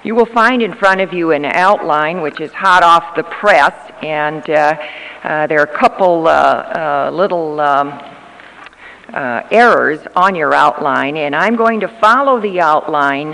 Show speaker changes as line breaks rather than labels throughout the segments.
You will find in front of you an outline which is hot off the press, and there are a couple little errors on your outline, and I'm going to follow the outline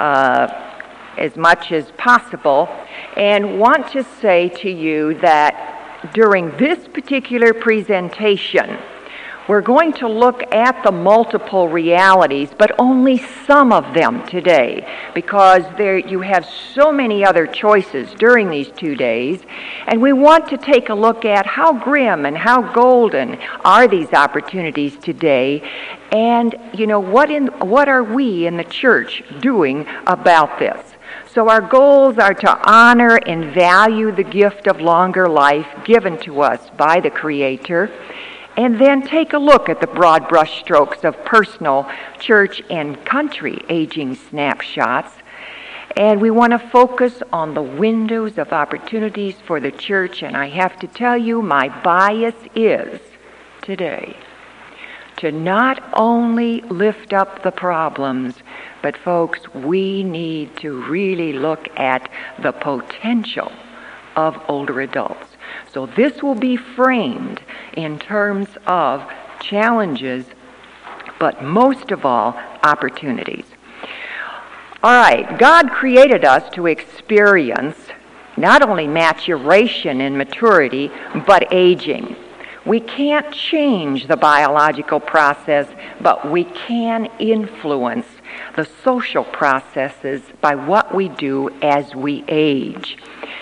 as much as possible and want to say to you that during this particular presentation, we're going to look at the multiple realities, but only some of them today, because you have so many other choices during these 2 days, and we want to take a look at how grim and how golden are these opportunities today, and what are we in the church doing about this? So our goals are to honor and value the gift of longer life given to us by the Creator, and then take a look at the broad brushstrokes of personal, church, and country aging snapshots. And we want to focus on the windows of opportunities for the church. And I have to tell you, my bias is today to not only lift up the problems, but folks, we need to really look at the potential of older adults. So this will be framed in terms of challenges, but most of all, opportunities. All right, God created us to experience not only maturation and maturity, but aging. We can't change the biological process, but we can influence the social processes by what we do as we age.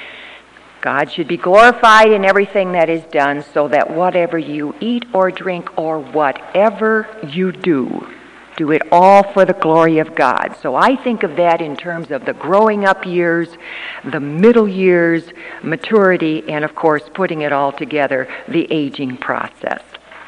God should be glorified in everything that is done, so that whatever you eat or drink or whatever you do it all for the glory of God. So I think of that in terms of the growing up years, the middle years, maturity, and of course putting it all together, the aging process.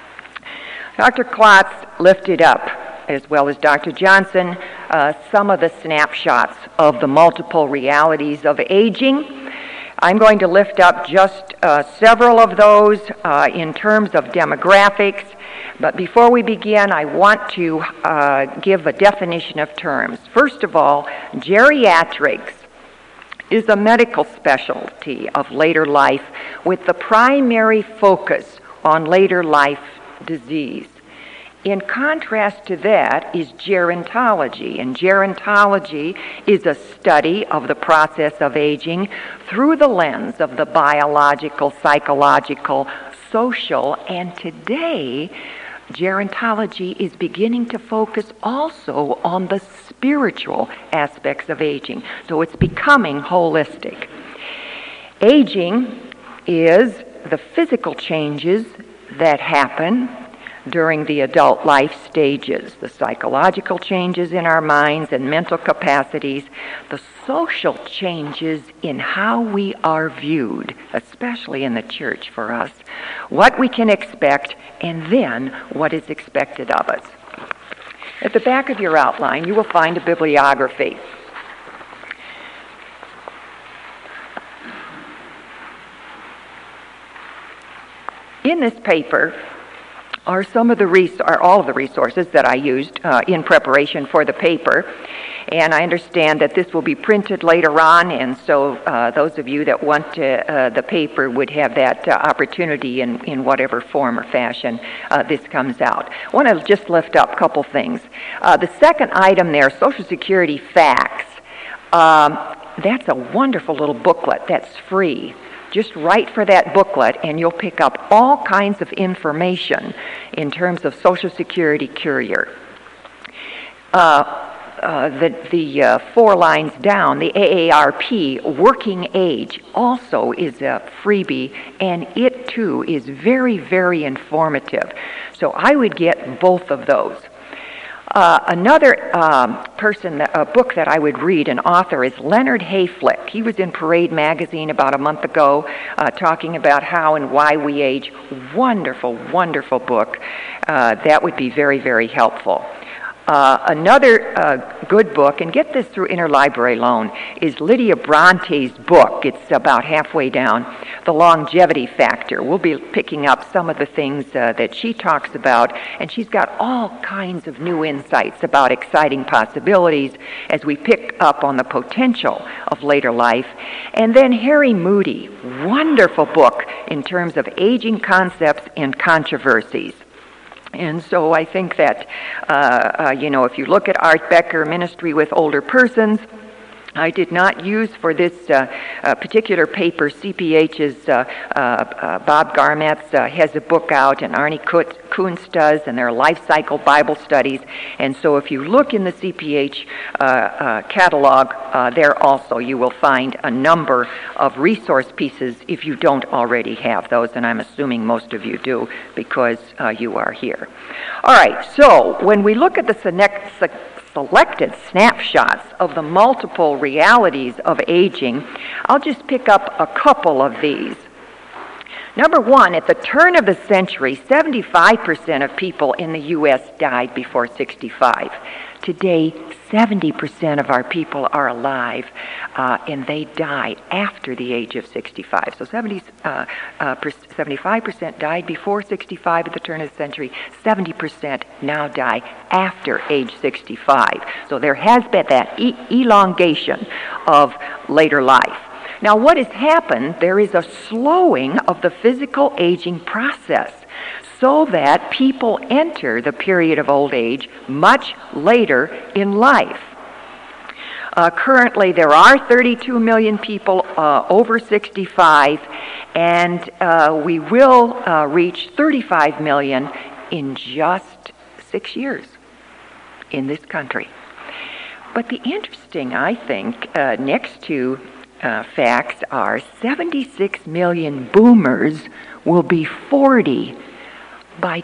Dr. Klotz lifted up, as well as Dr. Johnson, some of the snapshots of the multiple realities of aging. I'm going to lift up just several of those in terms of demographics. But before we begin, I want to give a definition of terms. First of all, geriatrics is a medical specialty of later life with the primary focus on later life disease. In contrast to that is gerontology, and gerontology is a study of the process of aging through the lens of the biological, psychological, social, and today, gerontology is beginning to focus also on the spiritual aspects of aging, so it's becoming holistic. Aging is the physical changes that happen during the adult life stages, the psychological changes in our minds and mental capacities, the social changes in how we are viewed, especially in the church for us, what we can expect, and then what is expected of us. At the back of your outline, you will find a bibliography. In this paper are all of the resources that I used in preparation for the paper, and I understand that this will be printed later on, and so those of you that want the paper would have that opportunity in whatever form or fashion this comes out. I want to just lift up a couple things. The second item there, Social Security facts, that's a wonderful little booklet that's free. Just write for that booklet and you'll pick up all kinds of information in terms of Social Security Courier. The 4 lines down, the AARP working age also is a freebie, and it too is very, very informative. So I would get both of those. Another a book that I would read, an author, is Leonard Hayflick. He was in Parade magazine about a month ago talking about how and why we age. Wonderful, wonderful book. That would be very, very helpful. Another good book, and get this through interlibrary loan, is Lydia Bronte's book. It's about halfway down, The Longevity Factor. We'll be picking up some of the things that she talks about, and she's got all kinds of new insights about exciting possibilities as we pick up on the potential of later life. And then Harry Moody, wonderful book in terms of aging concepts and controversies. And so I think that, if you look at Art Becker, Ministry with Older Persons, I did not use for this particular paper CPH's Bob Garmetz has a book out, and Arnie Kuntz does, and there are life cycle Bible studies. And so if you look in the CPH catalog, there also you will find a number of resource pieces if you don't already have those, and I'm assuming most of you do because you are here. All right, so when we look at the selected snapshots of the multiple realities of aging, I'll just pick up a couple of these. Number one, at the turn of the century, 75% of people in the U.S. died before 65. Today, 70% of our people are alive, and they die after the age of 65. So 75% died before 65 at the turn of the century. 70% now die after age 65. So there has been that elongation of later life. Now, what has happened, there is a slowing of the physical aging process so that people enter the period of old age much later in life. Currently, there are 32 million people over 65, and we will reach 35 million in just 6 years in this country. But the interesting, I think, next to facts are 76 million boomers will be 40 by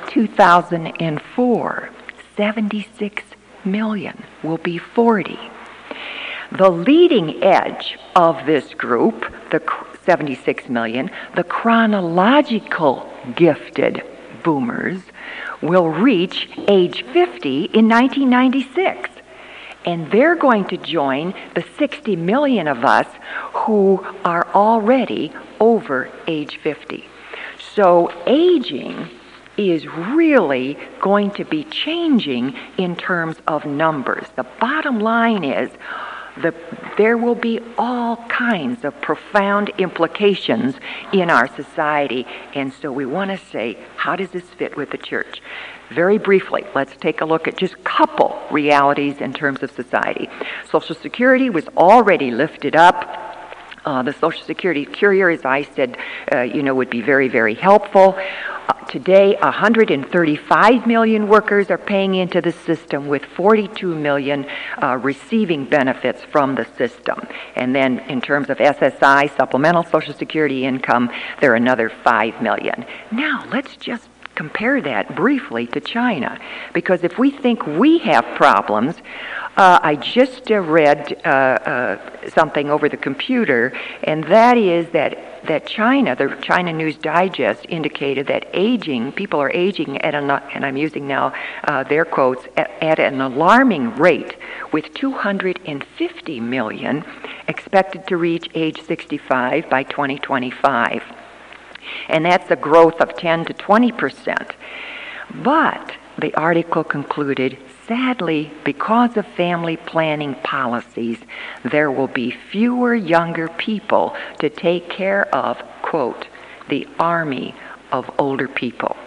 2004. 76 million will be 40. The leading edge of this group, the 76 million, the chronological gifted boomers, will reach age 50 in 1996. And they're going to join the 60 million of us who are already over age 50. So aging is really going to be changing in terms of numbers. The bottom line is there will be all kinds of profound implications in our society. And so we want to say, how does this fit with the church? Very briefly, let's take a look at just a couple realities in terms of society. Social Security was already lifted up. The Social Security courier, as I said, would be very, very helpful. Today, 135 million workers are paying into the system, with 42 million receiving benefits from the system. And then in terms of SSI, supplemental Social Security income, there are another 5 million. Now, let's just compare that briefly to China, because if we think we have problems, I just read something over the computer, and that is that China, the China News Digest indicated that people are aging at and I'm using now their quotes, at an alarming rate, with 250 million expected to reach age 65 by 2025. And that's a growth of 10 to 20%. But the article concluded, sadly, because of family planning policies, there will be fewer younger people to take care of, quote, the army of older people.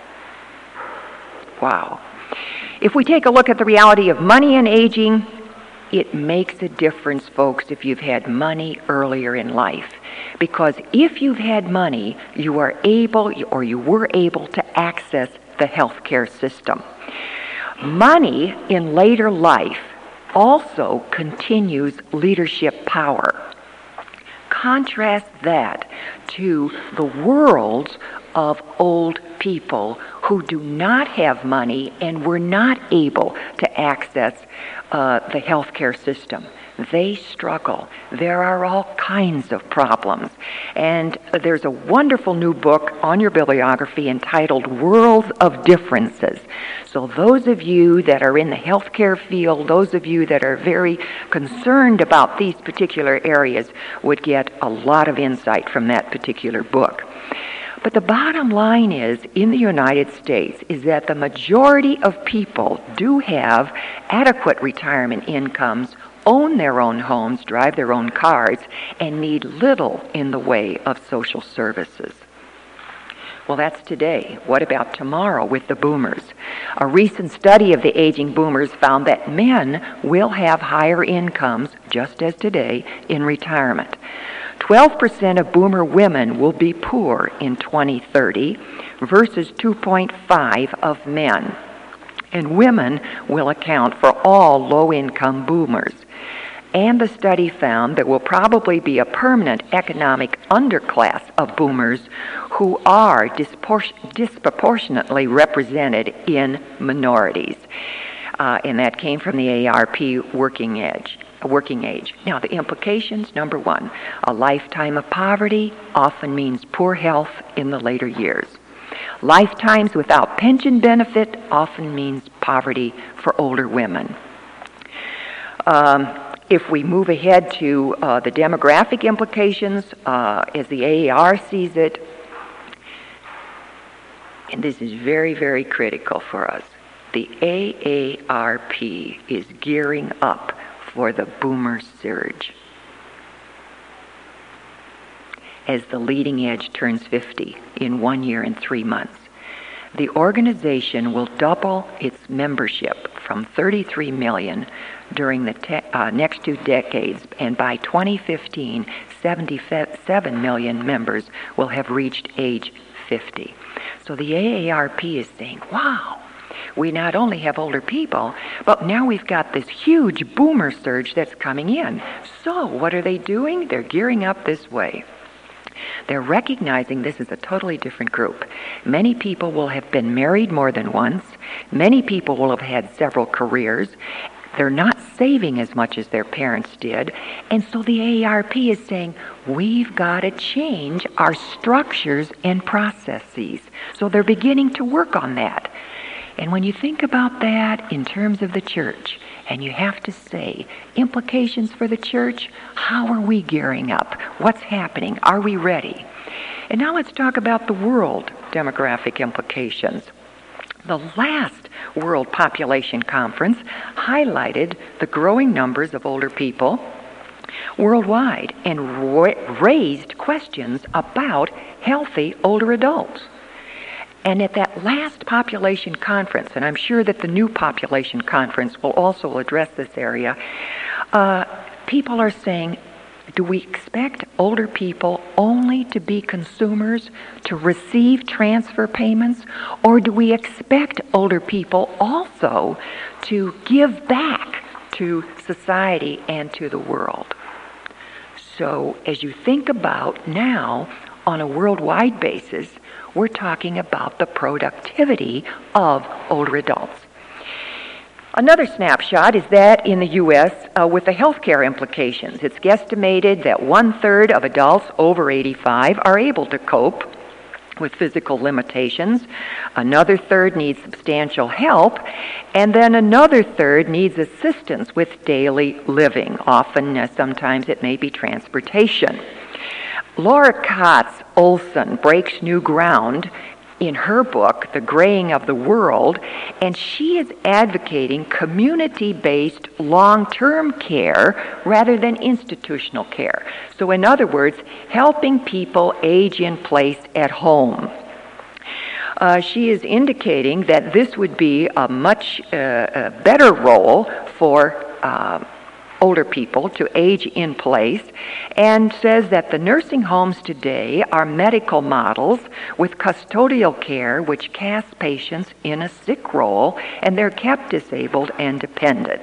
Wow. If we take a look at the reality of money and aging, it makes a difference, folks, if you've had money earlier in life. Because if you've had money, you were able to access the healthcare system. Money in later life also continues leadership power. Contrast that to the worlds of old people who do not have money and were not able to access the healthcare system. they struggle. There are all kinds of problems. And there's a wonderful new book on your bibliography entitled Worlds of Differences. So those of you that are in the healthcare field, those of you that are very concerned about these particular areas would get a lot of insight from that particular book. But the bottom line is, in the United States, is that the majority of people do have adequate retirement incomes, own their own homes, drive their own cars, and need little in the way of social services. Well, that's today. What about tomorrow with the boomers? A recent study of the aging boomers found that men will have higher incomes, just as today, in retirement. 12% of boomer women will be poor in 2030 versus 2.5% of men. And women will account for all low-income boomers. And the study found there will probably be a permanent economic underclass of boomers who are disproportionately represented in minorities. And that came from the AARP working age. Now, the implications, number one, a lifetime of poverty often means poor health in the later years. Lifetimes without pension benefit often means poverty for older women. If we move ahead to the demographic implications, as the AAR sees it, and this is very, very critical for us, the AARP is gearing up for the boomer surge. As the leading edge turns 50 in 1 year and 3 months, the organization will double its membership from 33 million during the next 2 decades, and by 2015, 77 million members will have reached age 50. So the AARP is saying, wow, we not only have older people, but now we've got this huge boomer surge that's coming in. So what are they doing? They're gearing up this way. They're recognizing this is a totally different group. Many people will have been married more than once. Many people will have had several careers. They're not saving as much as their parents did. And so the AARP is saying, we've got to change our structures and processes. So they're beginning to work on that. And when you think about that in terms of the church, and you have to say, implications for the church, how are we gearing up? What's happening? Are we ready? And now let's talk about the world demographic implications. The last World Population Conference highlighted the growing numbers of older people worldwide and raised questions about healthy older adults. And at that last population conference, and I'm sure that the new population conference will also address this area, people are saying, do we expect older people only to be consumers, to receive transfer payments, or do we expect older people also to give back to society and to the world? So as you think about now, on a worldwide basis, we're talking about the productivity of older adults. Another snapshot is that in the U.S. With the healthcare implications. It's guesstimated that 1/3 of adults over 85 are able to cope with physical limitations. Another third needs substantial help, and then another third needs assistance with daily living. Often, sometimes it may be transportation. Laura Katz Olson breaks new ground in her book, The Graying of the World, and she is advocating community-based long-term care rather than institutional care. So in other words, helping people age in place at home. She is indicating that this would be a much better role for older people to age in place, and says that the nursing homes today are medical models with custodial care which casts patients in a sick role, and they're kept disabled and dependent.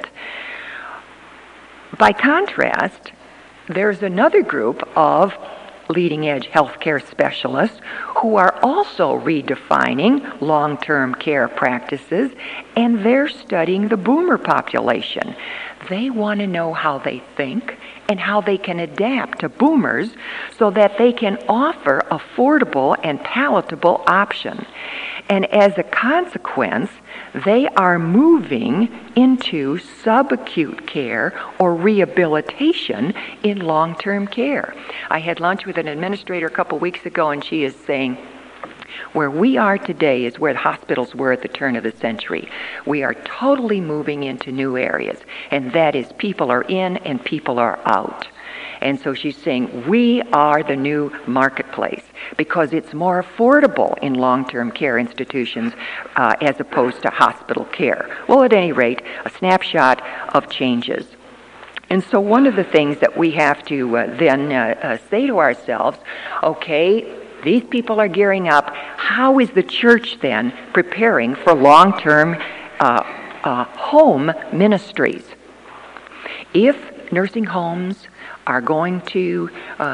By contrast, there's another group of leading-edge healthcare specialists who are also redefining long-term care practices, and they're studying the boomer population. They want to know how they think and how they can adapt to boomers so that they can offer affordable and palatable options. And as a consequence, they are moving into subacute care or rehabilitation in long-term care. I had lunch with an administrator a couple weeks ago, and she is saying, where we are today is where the hospitals were at the turn of the century. We are totally moving into new areas, and that is people are in and people are out. And so she's saying we are the new marketplace because it's more affordable in long-term care institutions as opposed to hospital care. Well, at any rate, a snapshot of changes. And so one of the things that we have to then say to ourselves, okay, these people are gearing up. How is the church then preparing for long-term home ministries? If nursing homes are going to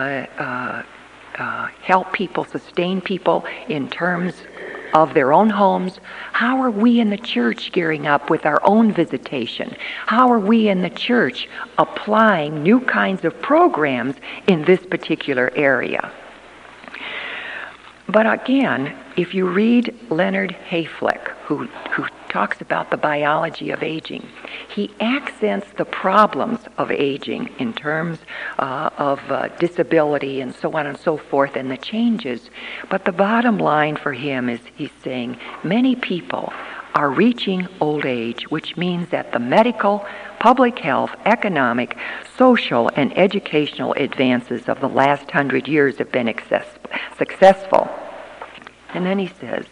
help people, sustain people in terms of their own homes, how are we in the church gearing up with our own visitation? How are we in the church applying new kinds of programs in this particular area? But again, if you read Leonard Hayflick, who talks about the biology of aging, he accents the problems of aging in terms of disability and so on and so forth and the changes. But the bottom line for him is he's saying many people are reaching old age, which means that the medical, public health, economic, social, and educational advances of the last 100 years have been successful. And then he says,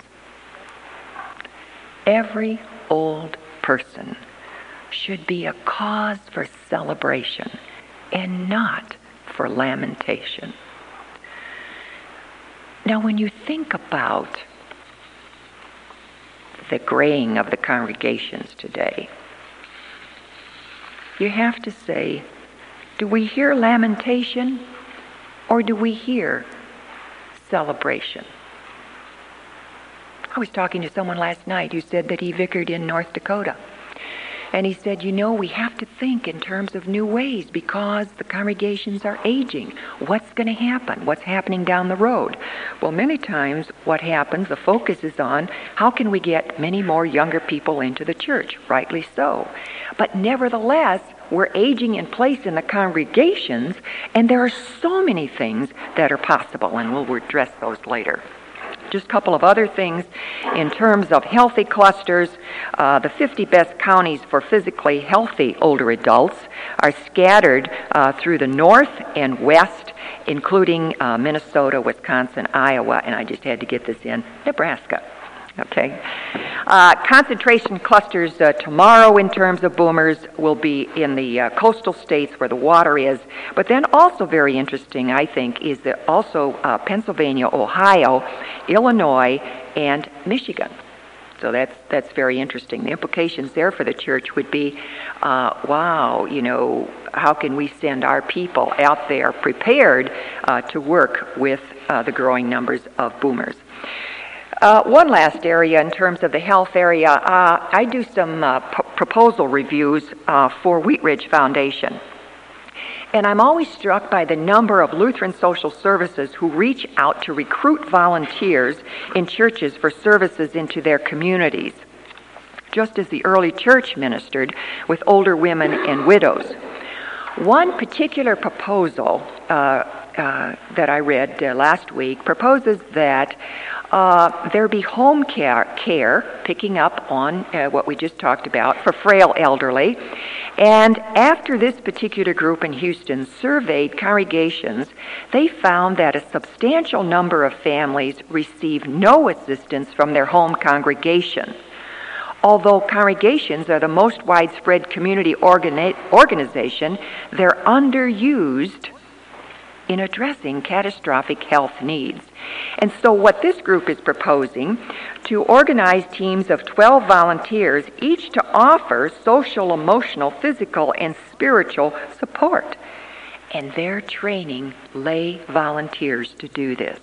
every old person should be a cause for celebration and not for lamentation. Now, when you think about the graying of the congregations today, you have to say, do we hear lamentation or do we hear celebration? I was talking to someone last night who said that he vicared in North Dakota. And he said, we have to think in terms of new ways because the congregations are aging. What's going to happen? What's happening down the road? Well, many times what happens, the focus is on how can we get many more younger people into the church, rightly so. But nevertheless, we're aging in place in the congregations, and there are so many things that are possible, and we'll address those later. Just a couple of other things in terms of healthy clusters. The 50 best counties for physically healthy older adults are scattered through the north and west, including Minnesota, Wisconsin, Iowa, and I just had to get this in, Nebraska. Okay. Concentration clusters tomorrow in terms of boomers will be in the coastal states where the water is. But then also very interesting, I think, is that also Pennsylvania, Ohio, Illinois, and Michigan. So that's very interesting. The implications there for the church would be, wow, how can we send our people out there prepared to work with the growing numbers of boomers? One last area in terms of the health area, I do some proposal reviews for Wheat Ridge Foundation. And I'm always struck by the number of Lutheran social services who reach out to recruit volunteers in churches for services into their communities, just as the early church ministered with older women and widows. One particular proposal that I read last week proposes that there be home care picking up on what we just talked about for frail elderly. And after this particular group in Houston surveyed congregations, they found that a substantial number of families receive no assistance from their home congregation. Although congregations are the most widespread community organization, they're underused in addressing catastrophic health needs. And so what this group is proposing, to organize teams of 12 volunteers, each to offer social, emotional, physical, and spiritual support. And they're training lay volunteers to do this.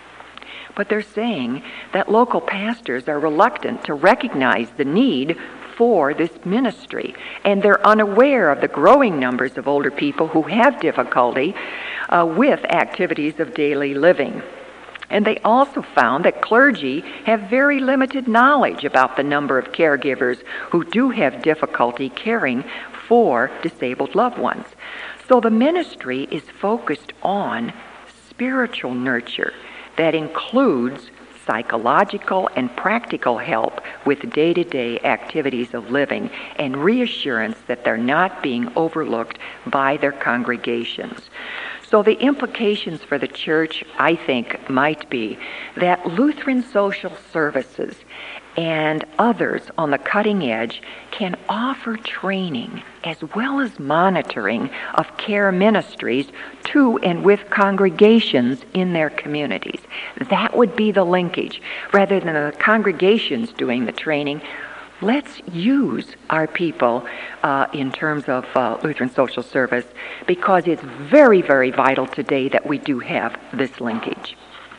But they're saying that local pastors are reluctant to recognize the need for this ministry, and they're unaware of the growing numbers of older people who have difficulty with activities of daily living. And they also found that clergy have very limited knowledge about the number of caregivers who do have difficulty caring for disabled loved ones. So the ministry is focused on spiritual nurture that includes psychological and practical help with day-to-day activities of living and reassurance that they're not being overlooked by their congregations. So the implications for the church, I think, might be that Lutheran Social Services and others on the cutting edge can offer training as well as monitoring of care ministries to and with congregations in their communities. That would be the linkage. Rather than the congregations doing the training, let's use our people in terms of Lutheran Social Service, because it's very, very vital today that we do have this linkage.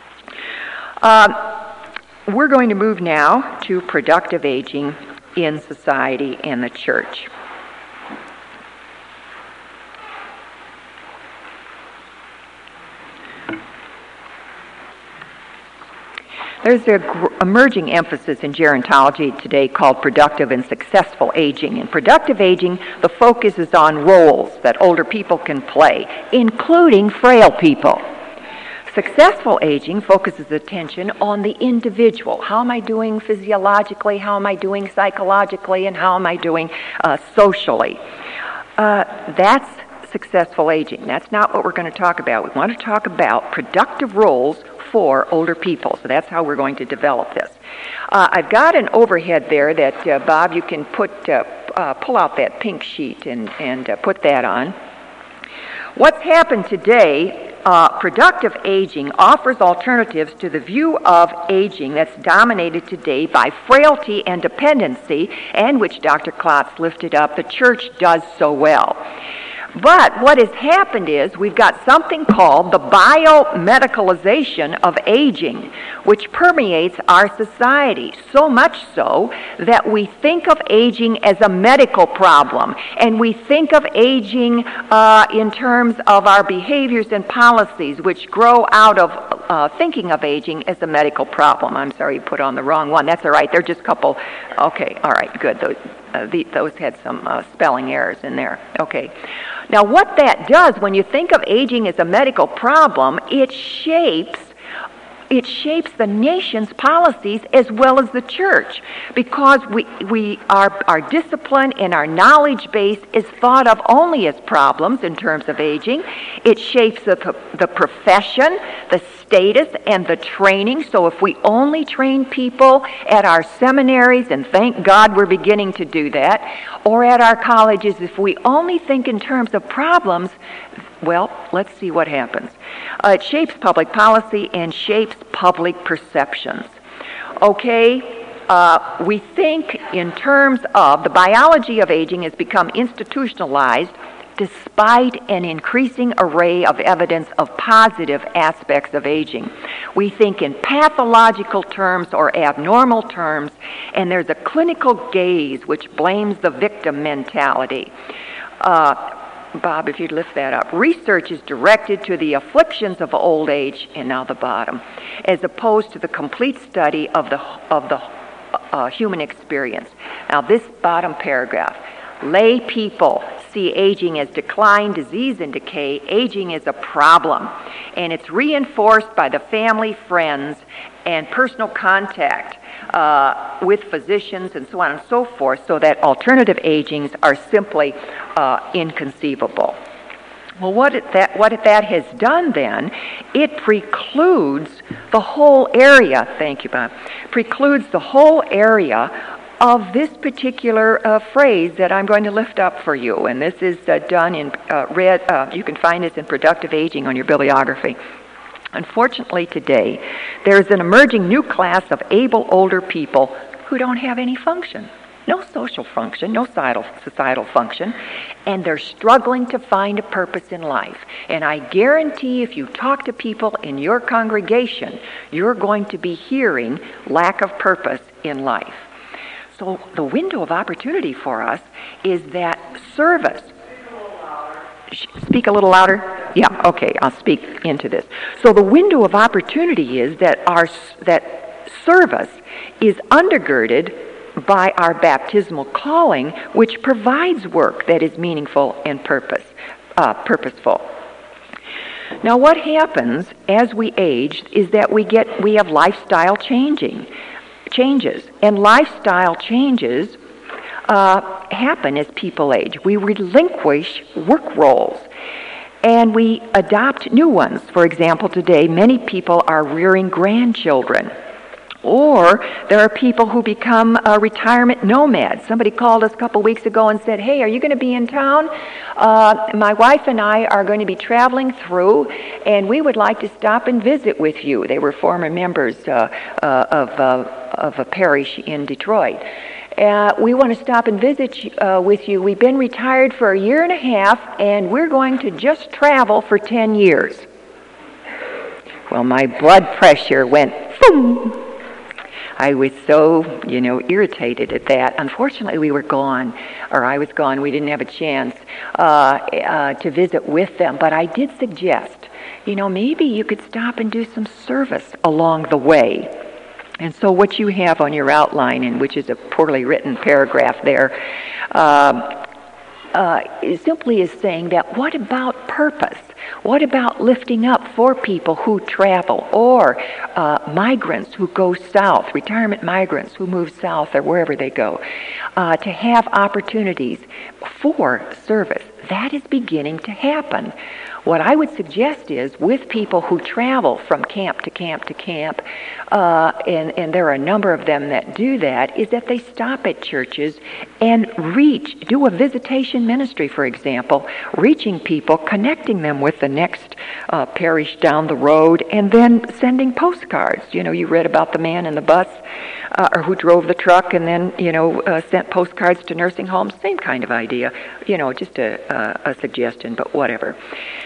We're going to move now to productive aging in society and the church. There's an emerging emphasis in gerontology today called productive and successful aging. In productive aging, the focus is on roles that older people can play, including frail people. Successful aging focuses attention on the individual. How am I doing physiologically? How am I doing psychologically? And how am I doing socially? That's successful aging. That's not what we're going to talk about. We want to talk about productive roles for older people. So that's how we're going to develop this. I've got an overhead there that, Bob, you can pull out that pink sheet and put that on. What's happened today, productive aging offers alternatives to the view of aging that's dominated today by frailty and dependency, and which Dr. Klotz lifted up, the church does so well. But what has happened is we've got something called the biomedicalization of aging, which permeates our society, so much so that we think of aging as a medical problem, and we think of aging in terms of our behaviors and policies, which grow out of thinking of aging as a medical problem. I'm sorry, you put on the wrong one. That's all right. They're just a couple. Okay, all right, good. Those had some spelling errors in there. Okay. Now, what that does, when you think of aging as a medical problem, it shapes the nation's policies as well as the church, because our discipline and our knowledge base is thought of only as problems in terms of aging. It shapes the profession, the status, and the training. So if we only train people at our seminaries, and thank God we're beginning to do that, or at our colleges, if we only think in terms of problems, well, let's see what happens. It shapes public policy and shapes public perceptions. Okay, we think in terms of the biology of aging has become institutionalized despite an increasing array of evidence of positive aspects of aging. We think in pathological terms or abnormal terms, and there's a clinical gaze which blames the victim mentality. Bob, if you'd lift that up. Research is directed to the afflictions of old age, and now the bottom, as opposed to the complete study of the human experience. Now this bottom paragraph, lay people see aging as decline, disease, and decay. Aging is a problem, and it's reinforced by the family, friends, and personal contact with physicians and so on and so forth, so that alternative agings are simply inconceivable. Well, what that has done then, it precludes the whole area, thank you, Bob, precludes the whole area of this particular phrase that I'm going to lift up for you. And this is done in red, you can find this in Productive Aging on your bibliography. Unfortunately today, there's an emerging new class of able older people who don't have any function. No social function, no societal function, and they're struggling to find a purpose in life. And I guarantee if you talk to people in your congregation, you're going to be hearing lack of purpose in life. So the window of opportunity for us is that service. Speak a little louder? Yeah, okay, I'll speak into this. So the window of opportunity is that that service is undergirded by our baptismal calling, which provides work that is meaningful and purposeful. Now, what happens as we age is that we have lifestyle changes, and lifestyle changes happen as people age. We relinquish work roles, and we adopt new ones. For example, today, many people are rearing grandchildren. Or there are people who become retirement nomads. Somebody called us a couple weeks ago and said, "Hey, are you going to be in town? My wife and I are going to be traveling through, and we would like to stop and visit with you." They were former members of a parish in Detroit. "We want to stop and visit with you. We've been retired for a year and a half, and we're going to just travel for 10 years. Well, my blood pressure went boom. I was so, irritated at that. Unfortunately, we were gone, or I was gone. We didn't have a chance to visit with them. But I did suggest, maybe you could stop and do some service along the way. And so what you have on your outline, and which is a poorly written paragraph there, simply is saying that what about purpose? What about lifting up for people who travel, or migrants who go south, retirement migrants who move south or wherever they go, to have opportunities for service? That is beginning to happen. What I would suggest is, with people who travel from camp to camp to camp, and there are a number of them that do that, is that they stop at churches and do a visitation ministry, for example, reaching people, connecting them with the next parish down the road, and then sending postcards. You read about the man in the bus or who drove the truck and then, sent postcards to nursing homes. Same kind of idea. Just a suggestion, but whatever.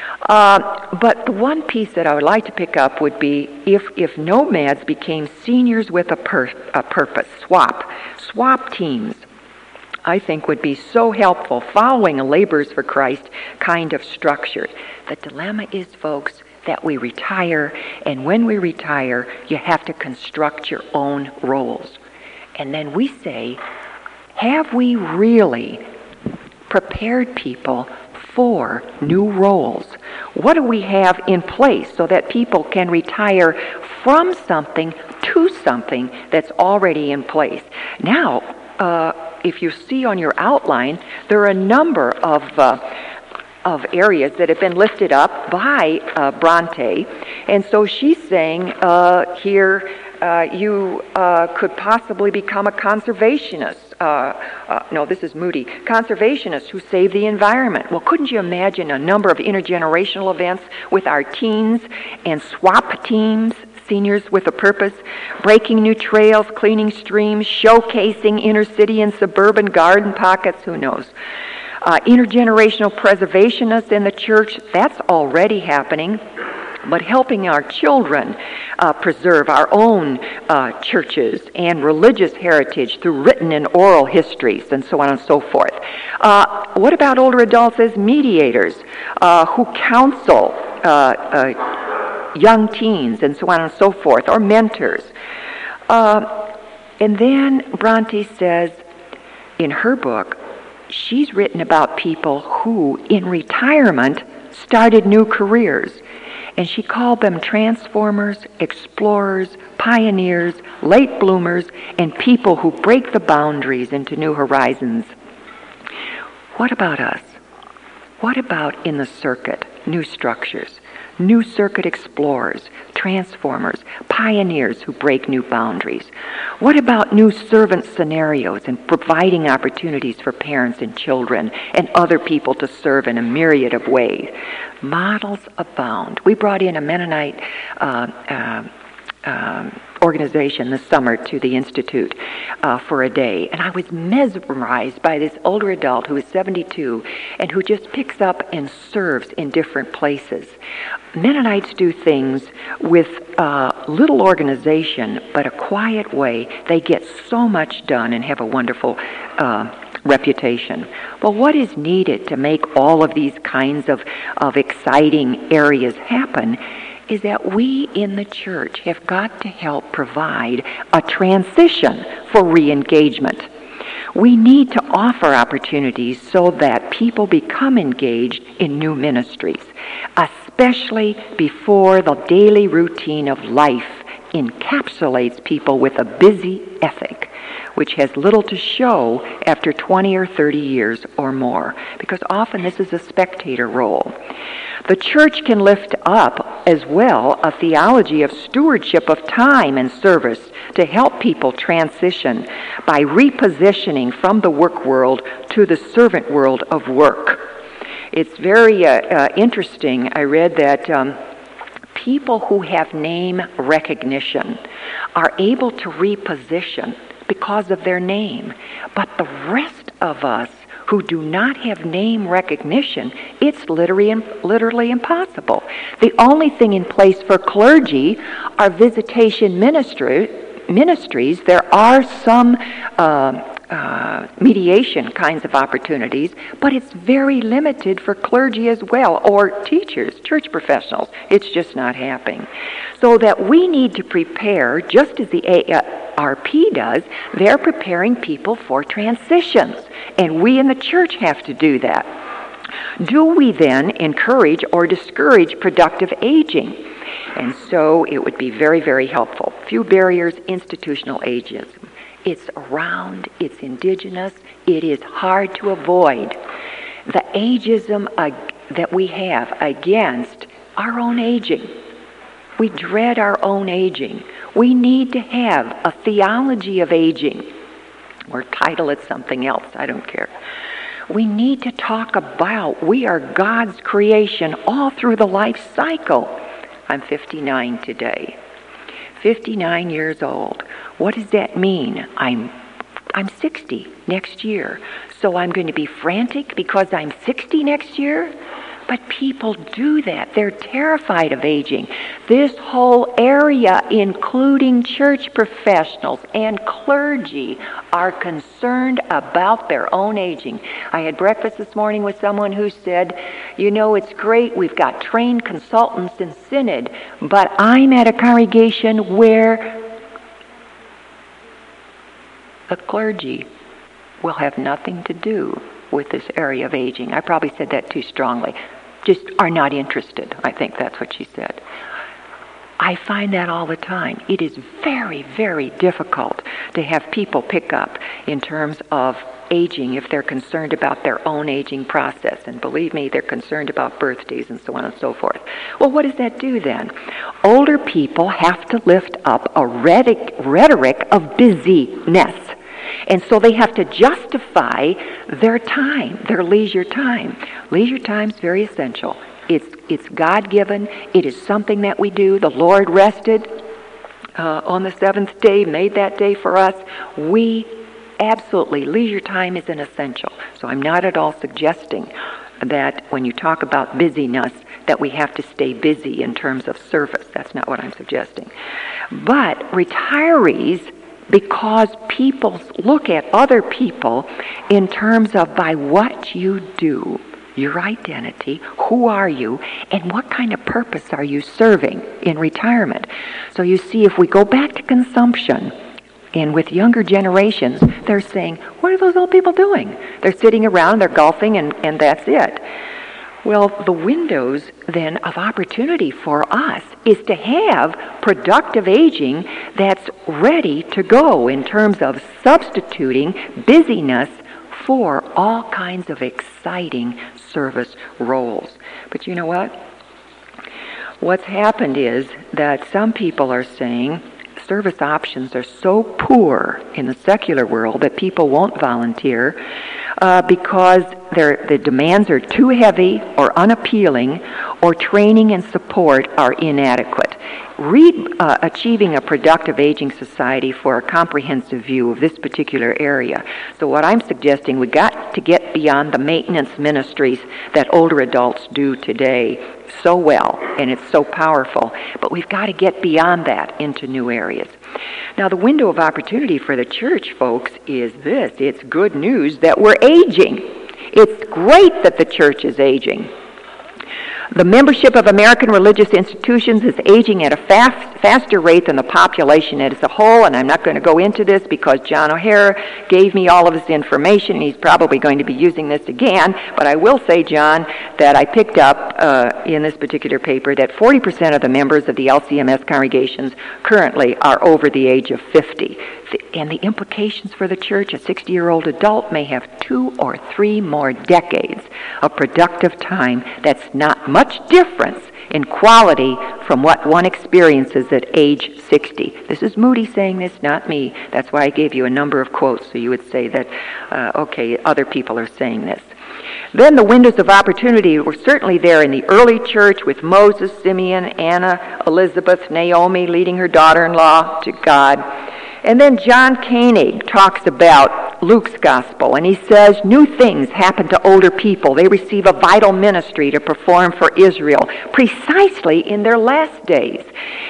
But the one piece that I would like to pick up would be if nomads became seniors with a purpose, swap teams, I think would be so helpful, following a Laborers for Christ kind of structure. The dilemma is, folks, that we retire, and when we retire, you have to construct your own roles. And then we say, have we really prepared people for new roles? What do we have in place so that people can retire from something to something that's already in place? Now, if you see on your outline, there are a number of areas that have been lifted up by Bronte, and so she's saying here, you could possibly become a conservationist. No, this is Moody. Conservationists who save the environment. Well, couldn't you imagine a number of intergenerational events with our teens and swap teams, seniors with a purpose, breaking new trails, cleaning streams, showcasing inner city and suburban garden pockets, who knows? Intergenerational preservationists in the church, that's already happening. But helping our children preserve our own churches and religious heritage through written and oral histories and so on and so forth. What about older adults as mediators who counsel young teens and so on and so forth, or mentors? And then Bronte says in her book, she's written about people who in retirement started new careers. And she called them transformers, explorers, pioneers, late bloomers, and people who break the boundaries into new horizons. What about us? What about in the circuit, new structures, new circuit explorers, transformers, pioneers who break new boundaries? What about new servant scenarios and providing opportunities for parents and children and other people to serve in a myriad of ways? Models abound. We brought in a Mennonite organization this summer to the Institute for a day, and I was mesmerized by this older adult who is 72 and who just picks up and serves in different places. Mennonites do things with little organization, but a quiet way. They get so much done and have a wonderful reputation. Well, what is needed to make all of these kinds of exciting areas happen is that we in the church have got to help provide a transition for re-engagement. We need to offer opportunities so that people become engaged in new ministries, especially before the daily routine of life encapsulates people with a busy ethic, which has little to show after 20 or 30 years or more, because often this is a spectator role. The church can lift up as well a theology of stewardship of time and service to help people transition by repositioning from the work world to the servant world of work. It's very interesting. I read that people who have name recognition are able to reposition because of their name. But the rest of us who do not have name recognition, it's literally impossible. The only thing in place for clergy are visitation ministries. There are some mediation kinds of opportunities, but it's very limited for clergy as well, or teachers, church professionals. It's just not happening. So that we need to prepare, just as the ARP does, they're preparing people for transitions, and we in the church have to do that. Do we then encourage or discourage productive aging? And so it would be very, very helpful. Few barriers, institutional ageism. It's around, it's indigenous, it is hard to avoid. The ageism that we have against our own aging. We dread our own aging. We need to have a theology of aging, or title it something else, I don't care. We need to talk about we are God's creation all through the life cycle. I'm 59 today. 59 years old. What does that mean? I'm 60 next year. So I'm going to be frantic because I'm 60 next year? But people do that. They're terrified of aging. This whole area, including church professionals and clergy, are concerned about their own aging. I had breakfast this morning with someone who said, you know, it's great, we've got trained consultants in Synod, but I'm at a congregation where the clergy will have nothing to do with this area of aging. I probably said that too strongly. Just are not interested. I think that's what she said. I find that all the time. It is very, very difficult to have people pick up in terms of aging if they're concerned about their own aging process. And believe me, they're concerned about birthdays and so on and so forth. Well, what does that do then? Older people have to lift up a rhetoric of busyness. And so they have to justify their time, their leisure time. Leisure time is very essential. It's God-given. It is something that we do. The Lord rested on the seventh day, made that day for us. Absolutely, leisure time is an essential. So I'm not at all suggesting that when you talk about busyness, that we have to stay busy in terms of service. That's not what I'm suggesting. But retirees, because people look at other people in terms of by what you do, your identity, who are you, and what kind of purpose are you serving in retirement. So you see, if we go back to consumption, and with younger generations, they're saying, what are those old people doing? They're sitting around, they're golfing, and that's it. Well, the windows then of opportunity for us is to have productive aging that's ready to go in terms of substituting busyness for all kinds of exciting service roles. But you know what? What's happened is that some people are saying service options are so poor in the secular world that people won't volunteer because the demands are too heavy or unappealing, or training and support are inadequate. Read Achieving a Productive Aging Society for a comprehensive view of this particular area. So what I'm suggesting, we got to get beyond the maintenance ministries that older adults do today so well, and it's so powerful, but we've got to get beyond that into new areas. Now, the window of opportunity for the church, folks, is this. It's good news that we're aging. It's great that the church is aging. The membership of American religious institutions is aging at a faster rate than the population as a whole, and I'm not going to go into this because John O'Hara gave me all of this information, and he's probably going to be using this again, but I will say, John, that I picked up in this particular paper that 40% of the members of the LCMS congregations currently are over the age of 50. And the implications for the church, a 60-year-old adult may have 2 or 3 more decades of productive time. That's not much difference in quality from what one experiences at age 60. This is Moody saying this, not me. That's why I gave you a number of quotes, so you would say that, okay, other people are saying this. Then the windows of opportunity were certainly there in the early church with Moses, Simeon, Anna, Elizabeth, Naomi leading her daughter-in-law to God. And then John Koenig talks about Luke's gospel, and he says, new things happen to older people. They receive a vital ministry to perform for Israel precisely in their last days.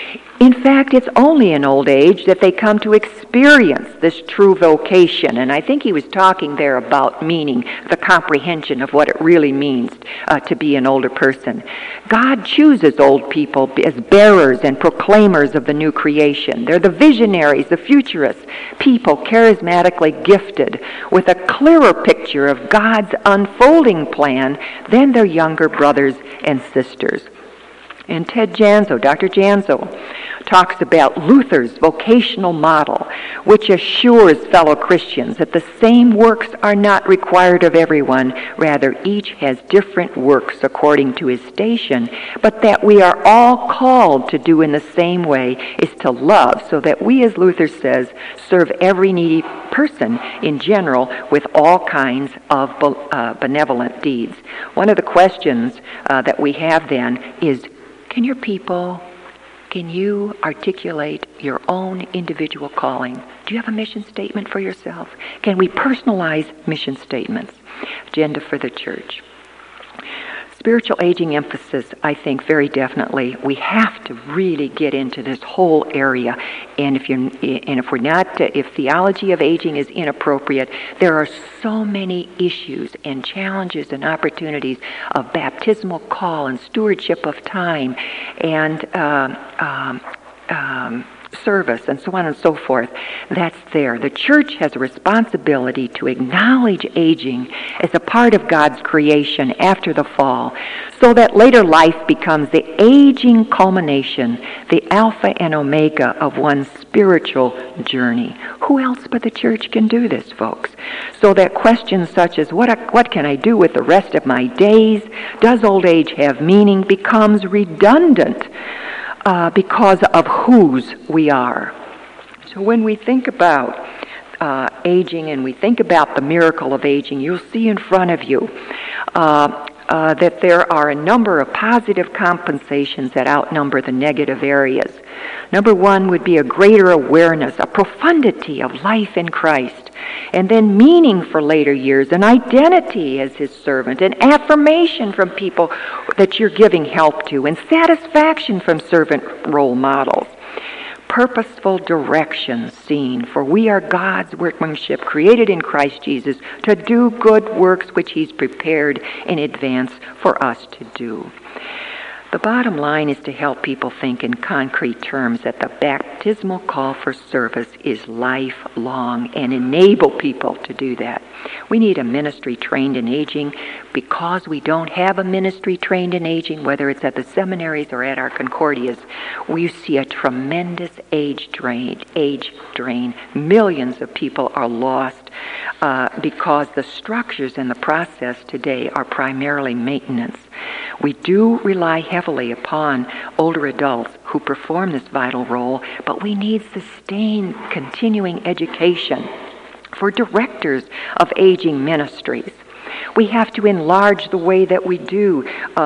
In fact, it's only in old age that they come to experience this true vocation. And I think he was talking there about meaning, the comprehension of what it really means to be an older person. God chooses old people as bearers and proclaimers of the new creation. They're the visionaries, the futurists, people charismatically gifted with a clearer picture of God's unfolding plan than their younger brothers and sisters. And Ted Janzo, Dr. Janzo, talks about Luther's vocational model, which assures fellow Christians that the same works are not required of everyone. Rather, each has different works according to his station, but that we are all called to do in the same way is to love, so that we, as Luther says, serve every needy person in general with all kinds of benevolent deeds. One of the questions that we have then is, can you articulate your own individual calling? Do you have a mission statement for yourself? Can we personalize mission statements? Agenda for the church. Spiritual aging emphasis, I think very definitely, we have to really get into this whole area. And if theology of aging is inappropriate, there are so many issues and challenges and opportunities of baptismal call and stewardship of time and service and so on and so forth. That's there. The church has a responsibility to acknowledge aging as a part of God's creation after the fall, so that later life becomes the aging culmination, the alpha and omega of one's spiritual journey. Who else but the church can do this, folks? So that questions such as, what can I do with the rest of my days? Does old age have meaning? Becomes redundant because of whose we are. So when we think about aging and we think about the miracle of aging, you'll see in front of you that there are a number of positive compensations that outnumber the negative areas. Number one would be a greater awareness, a profundity of life in Christ, and then meaning for later years, an identity as his servant, an affirmation from people that you're giving help to, and satisfaction from servant role models. Purposeful direction seen, for we are God's workmanship, created in Christ Jesus to do good works which he's prepared in advance for us to do. The bottom line is to help people think in concrete terms that the baptismal call for service is lifelong and enable people to do that. We need a ministry trained in aging. Because we don't have a ministry trained in aging, whether it's at the seminaries or at our Concordias, we see a tremendous age drain. Millions of people are lost because the structures and the process today are primarily maintenance. We do rely heavily upon older adults who perform this vital role, but we need sustained, continuing education for directors of aging ministries. We have to enlarge the way that we do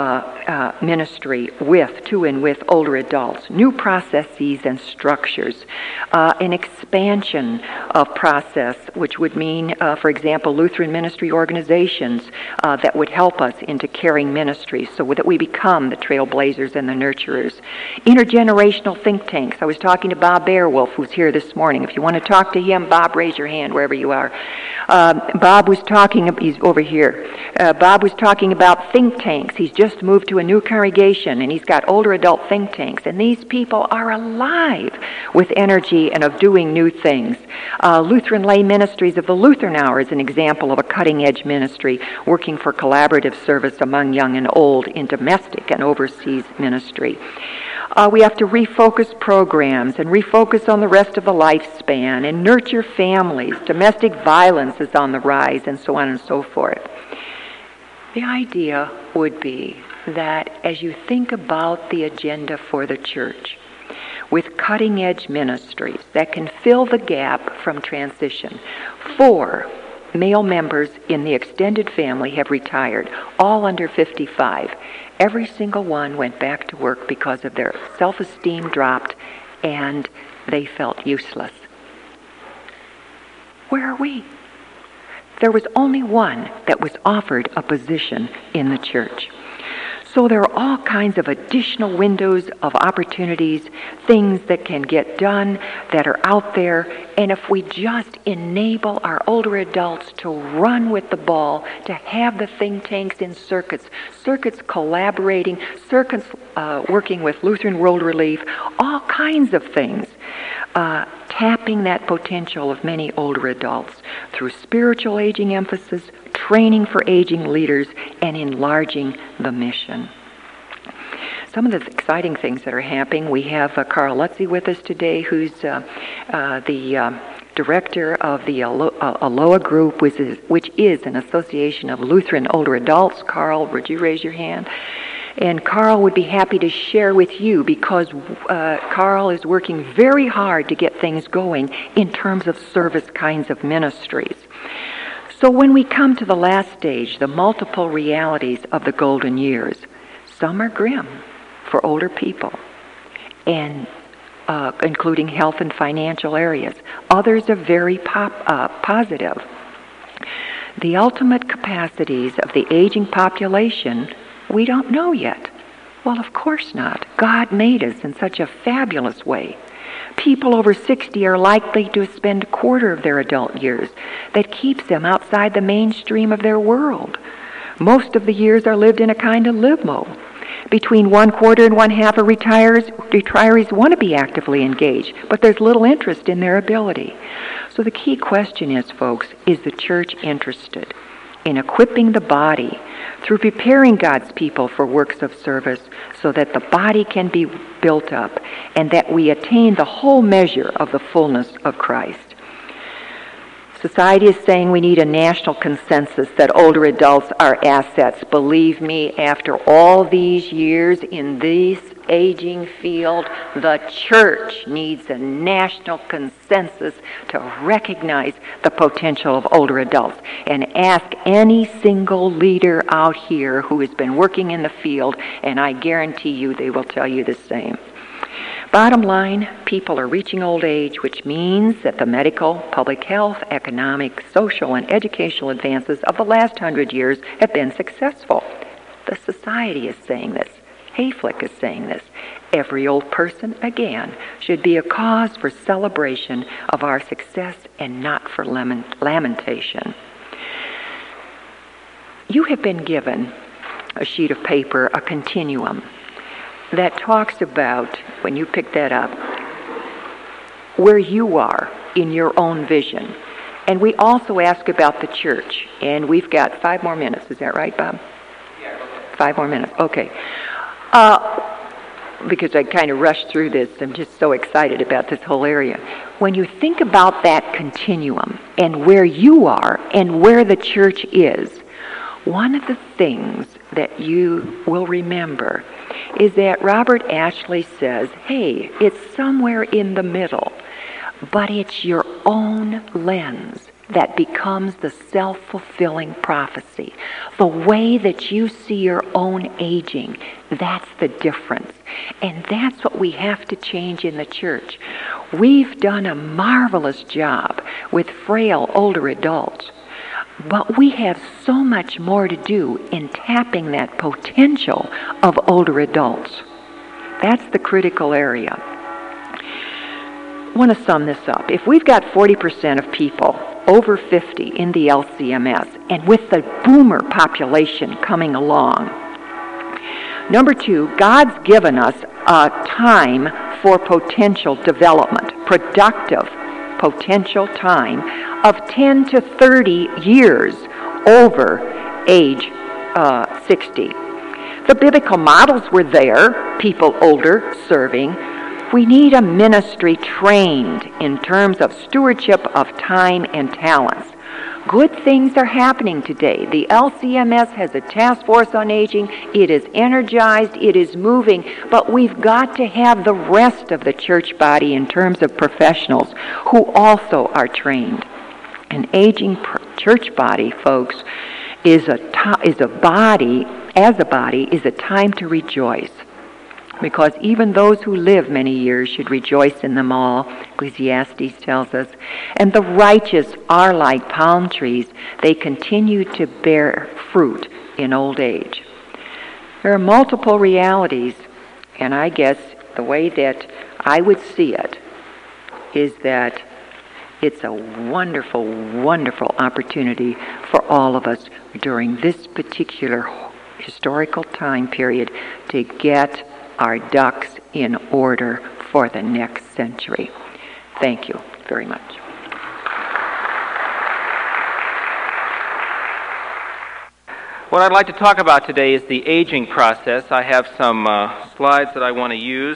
ministry to and with older adults, new processes and structures, an expansion of process, which would mean, for example, Lutheran ministry organizations that would help us into caring ministries so that we become the trailblazers and the nurturers. Intergenerational think tanks. I was talking to Bob Beowulf, who's here this morning. If you want to talk to him, Bob, raise your hand wherever you are. Bob was talking, he's over here. Bob was talking about think tanks. He's just moved to a new congregation, and he's got older adult think tanks, and these people are alive with energy and of doing new things. Lutheran Lay Ministries of the Lutheran Hour is an example of a cutting-edge ministry working for collaborative service among young and old in domestic and overseas ministry. We have to refocus programs and refocus on the rest of the lifespan and nurture families. Domestic violence is on the rise, and so on and so forth. The idea would be that as you think about the agenda for the church, with cutting-edge ministries that can fill the gap from transition, 4 male members in the extended family have retired, all under 55. Every single one went back to work because of their self-esteem dropped and they felt useless. Where are we? There was only one that was offered a position in the church. So there are all kinds of additional windows of opportunities, things that can get done that are out there. And if we just enable our older adults to run with the ball, to have the think tanks in circuits collaborating, circuits working with Lutheran World Relief, all kinds of things, tapping that potential of many older adults through spiritual aging emphasis, training for aging leaders, and enlarging the mission. Some of the exciting things that are happening, we have Carl Lutze with us today, who's the director of the Aloha Group, which is an association of Lutheran older adults. Carl, would you raise your hand? And Carl would be happy to share with you because Carl is working very hard to get things going in terms of service kinds of ministries. So when we come to the last stage, the multiple realities of the golden years, some are grim for older people, and including health and financial areas. Others are very positive. The ultimate capacities of the aging population, we don't know yet. Well, of course not. God made us in such a fabulous way. People over 60 are likely to spend a quarter of their adult years. That keeps them outside the mainstream of their world. Most of the years are lived in a kind of limbo. Between 1/4 and 1/2 of retirees want to be actively engaged, but there's little interest in their ability. So the key question is, folks, is the church interested in equipping the body through preparing God's people for works of service so that the body can be built up and that we attain the whole measure of the fullness of Christ? Society is saying we need a national consensus that older adults are assets. Believe me, after all these years in this aging field, the church needs a national consensus to recognize the potential of older adults. And ask any single leader out here who has been working in the field, and I guarantee you they will tell you the same. Bottom line, people are reaching old age, which means that the medical, public health, economic, social, and educational advances of the last 100 years have been successful. The society is saying this. Hayflick is saying this. Every old person, again, should be a cause for celebration of our success and not for lamentation. You have been given a sheet of paper, a continuum, that talks about, when you pick that up, where you are in your own vision. And we also ask about the church. And we've got 5 more minutes. Is that right, Bob?
Yeah.
5 more minutes. Okay. Because I kind of rushed through this. I'm just so excited about this whole area. When you think about that continuum and where you are and where the church is, one of the things that you will remember is that Robert Ashley says, hey, it's somewhere in the middle, but it's your own lens that becomes the self-fulfilling prophecy. The way that you see your own aging, that's the difference. And that's what we have to change in the church. We've done a marvelous job with frail older adults, but we have so much more to do in tapping that potential of older adults. That's the critical area. I want to sum this up. If we've got 40% of people over 50 in the LCMS, and with the boomer population coming along, number two, God's given us a time for potential development, productive potential time of 10 to 30 years over age 60. The biblical models were there, people older serving. We need a ministry trained in terms of stewardship of time and talents. Good things are happening today. The LCMS has a task force on aging. It is energized. It is moving. But we've got to have the rest of the church body in terms of professionals who also are trained. An aging church body, folks, is a body is a time to rejoice. Because even those who live many years should rejoice in them all, Ecclesiastes tells us. And the righteous are like palm trees. They continue to bear fruit in old age. There are multiple realities, and I guess the way that I would see it is that it's a wonderful, wonderful opportunity for all of us during this particular historical time period to get our ducks in order for the next century. Thank you very much.
What I'd like to talk about today is the aging process. I have some slides that I want to use.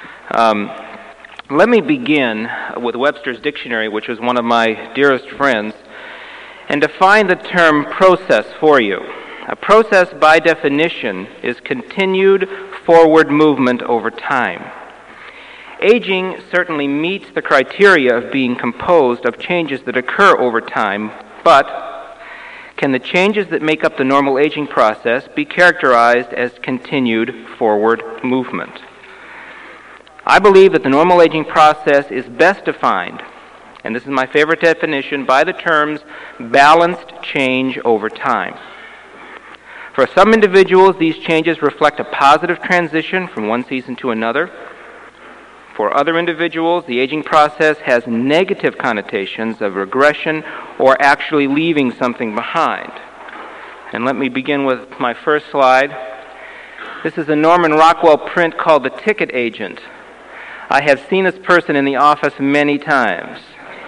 Let me begin with Webster's Dictionary, which was one of my dearest friends, and define the term process for you. A process, by definition, is continued forward movement over time. Aging certainly meets the criteria of being composed of changes that occur over time, but can the changes that make up the normal aging process be characterized as continued forward movement? I believe that the normal aging process is best defined, and this is my favorite definition, by the terms balanced change over time. For some individuals, these changes reflect a positive transition from one season to another. For other individuals, the aging process has negative connotations of regression or actually leaving something behind. And let me begin with my first slide. This is a Norman Rockwell print called The Ticket Agent. I have seen this person in the office many times.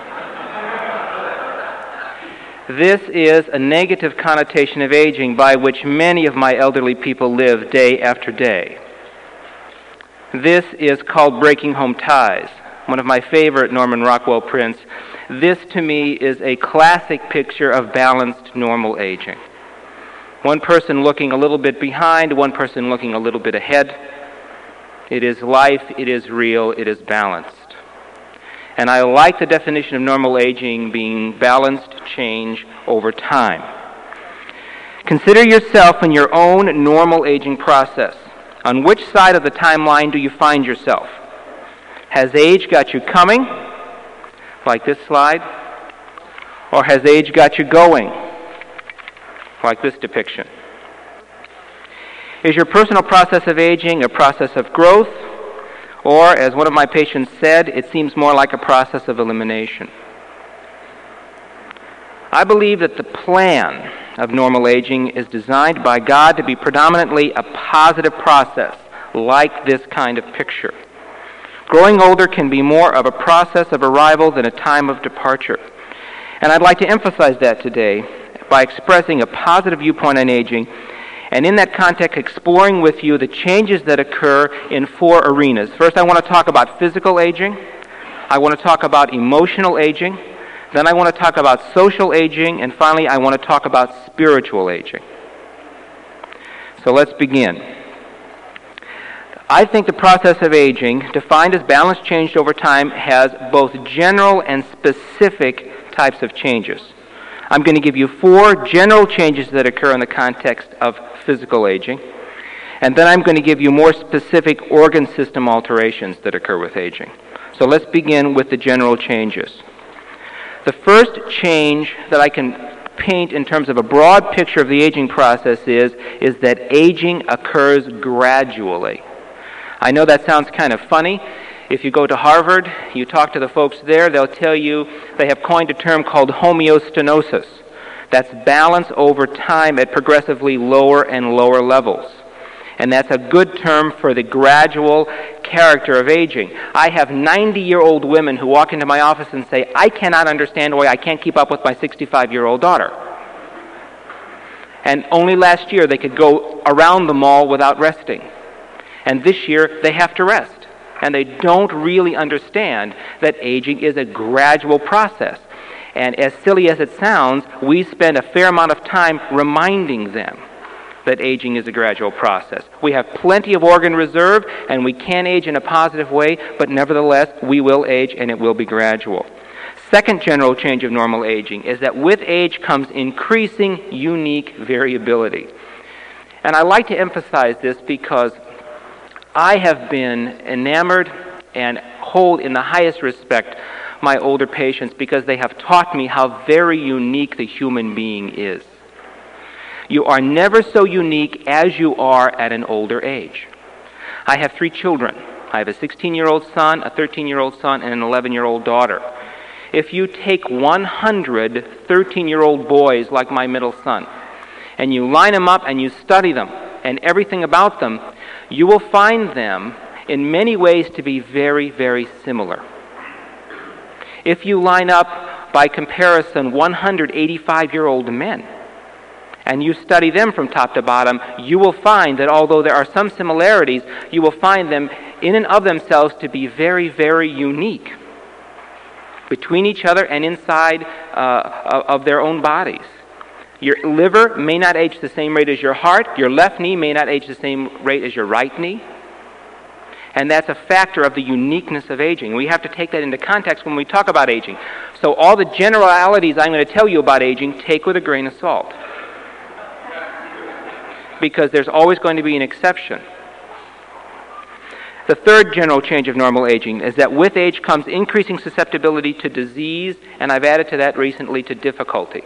This is a negative connotation of aging by which many of my elderly people live day after day. This is called Breaking Home Ties, one of my favorite Norman Rockwell prints. This, to me, is a classic picture of balanced normal aging. One person looking a little bit behind, one person looking a little bit ahead. It is life, it is real, it is balanced. And I like the definition of normal aging being balanced change over time. Consider yourself in your own normal aging process. On which side of the timeline do you find yourself? Has age got you coming, like this slide? Or has age got you going, like this depiction? Is your personal process of aging a process of growth? Or, as one of my patients said, it seems more like a process of elimination. I believe that the plan of normal aging is designed by God to be predominantly a positive process, like this kind of picture. Growing older can be more of a process of arrival than a time of departure. And I'd like to emphasize that today by expressing a positive viewpoint on aging, and in that context, exploring with you the changes that occur in 4 arenas. First, I want to talk about physical aging. I want to talk about emotional aging. Then I want to talk about social aging. And finally, I want to talk about spiritual aging. So let's begin. I think the process of aging, defined as balance changed over time, has both general and specific types of changes. I'm going to give you 4 general changes that occur in the context of physical aging, and then I'm going to give you more specific organ system alterations that occur with aging. So let's begin with the general changes. The first change that I can paint in terms of a broad picture of the aging process is that aging occurs gradually. I know that sounds kind of funny. If you go to Harvard, you talk to the folks there, they'll tell you they have coined a term called homeostasis. That's balance over time at progressively lower and lower levels. And that's a good term for the gradual character of aging. I have 90-year-old women who walk into my office and say, I cannot understand why I can't keep up with my 65-year-old daughter. And only last year they could go around the mall without resting. And this year they have to rest. And they don't really understand that aging is a gradual process. And as silly as it sounds, we spend a fair amount of time reminding them that aging is a gradual process. We have plenty of organ reserve, and we can age in a positive way, but nevertheless, we will age, and it will be gradual. Second general change of normal aging is that with age comes increasing unique variability. And I like to emphasize this because I have been enamored and hold in the highest respect my older patients because they have taught me how very unique the human being is. You are never so unique as you are at an older age. I have 3 children. I have a 16-year-old son, a 13-year-old son, and an 11-year-old daughter. If you take 100 13-year-old boys like my middle son, and you line them up and you study them and everything about them, you will find them in many ways to be very, very similar. If you line up, by comparison, 185-year-old men, and you study them from top to bottom, you will find that although there are some similarities, you will find them in and of themselves to be very, very unique between each other and inside of their own bodies. Your liver may not age the same rate as your heart. Your left knee may not age the same rate as your right knee. And that's a factor of the uniqueness of aging. We have to take that into context when we talk about aging. So all the generalities I'm going to tell you about aging, take with a grain of salt, because there's always going to be an exception. The third general change of normal aging is that with age comes increasing susceptibility to disease, and I've added to that recently to difficulty.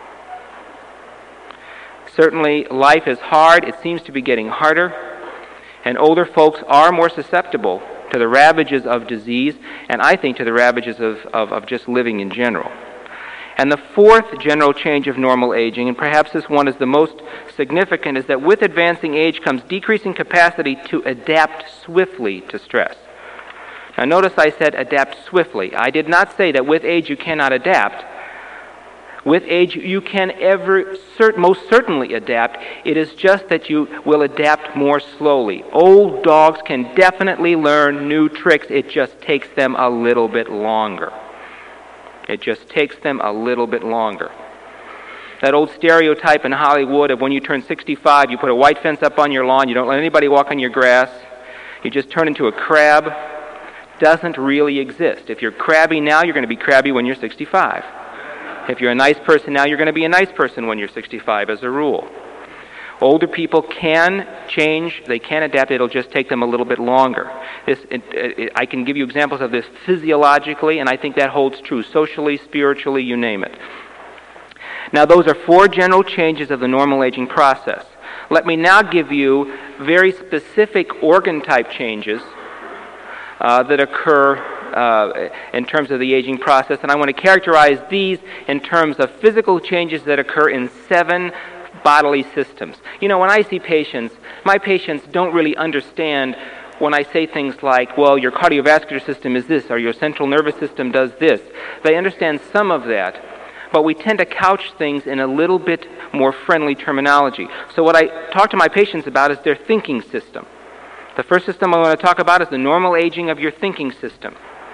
Certainly, life is hard. It seems to be getting harder, and older folks are more susceptible to the ravages of disease, and I think to the ravages of just living in general. And the fourth general change of normal aging, and perhaps this one is the most significant, is that with advancing age comes decreasing capacity to adapt swiftly to stress. Now notice I said adapt swiftly. I did not say that with age you cannot adapt. With age you can most certainly adapt. It is just that you will adapt more slowly. Old dogs can definitely learn new tricks. It just takes them a little bit longer. It just takes them a little bit longer. That old stereotype in Hollywood of when you turn 65, you put a white fence up on your lawn, you don't let anybody walk on your grass, you just turn into a crab, doesn't really exist. If you're crabby now, you're going to be crabby when you're 65. If you're a nice person now, you're going to be a nice person when you're 65 as a rule. Older people can change, they can adapt, it'll just take them a little bit longer. I can give you examples of this physiologically, and I think that holds true socially, spiritually, you name it. Now those are four general changes of the normal aging process. Let me now give you very specific organ type changes that occur in terms of the aging process, and I want to characterize these in terms of physical changes that occur in 7 bodily systems. You know, when I see patients, my patients don't really understand when I say things like, well, your cardiovascular system is this, or your central nervous system does this. They understand some of that, but we tend to couch things in a little bit more friendly terminology. So what I talk to my patients about is their thinking system. The first system I want to talk about is the normal aging of your thinking system.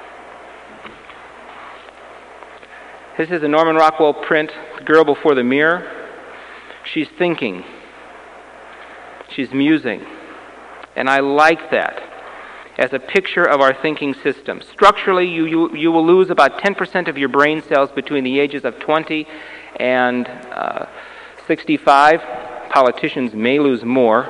This is a Norman Rockwell print, The Girl Before the Mirror. She's thinking. She's musing. And I like that. as a picture of our thinking system. Structurally, you will lose about 10% of your brain cells between the ages of 20 and 65. Politicians may lose more.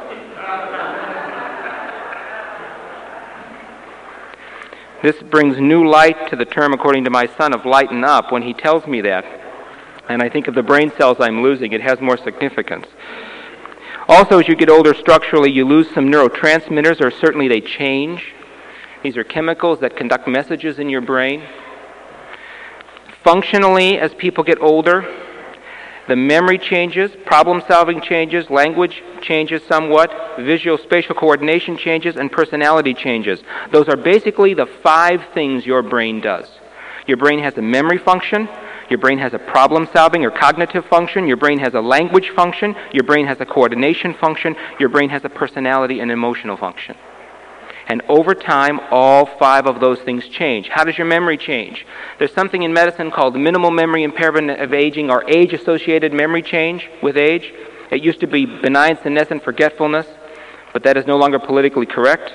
This brings new light to the term, according to my son, of lighten up. When he tells me that, and I think of the brain cells I'm losing, it has more significance. Also, as you get older structurally, you lose some neurotransmitters, or certainly they change. These are chemicals that conduct messages in your brain. Functionally, as people get older, the memory changes, problem-solving changes, language changes somewhat, visual-spatial coordination changes, and personality changes. Those are basically the 5 things your brain does. Your brain has a memory function. Your brain has a problem-solving or cognitive function. Your brain has a language function. Your brain has a coordination function. Your brain has a personality and emotional function. And over time, all 5 of those things change. How does your memory change? There's something in medicine called minimal memory impairment of aging, or age-associated memory change with age. It used to be benign senescent forgetfulness, but that is no longer politically correct.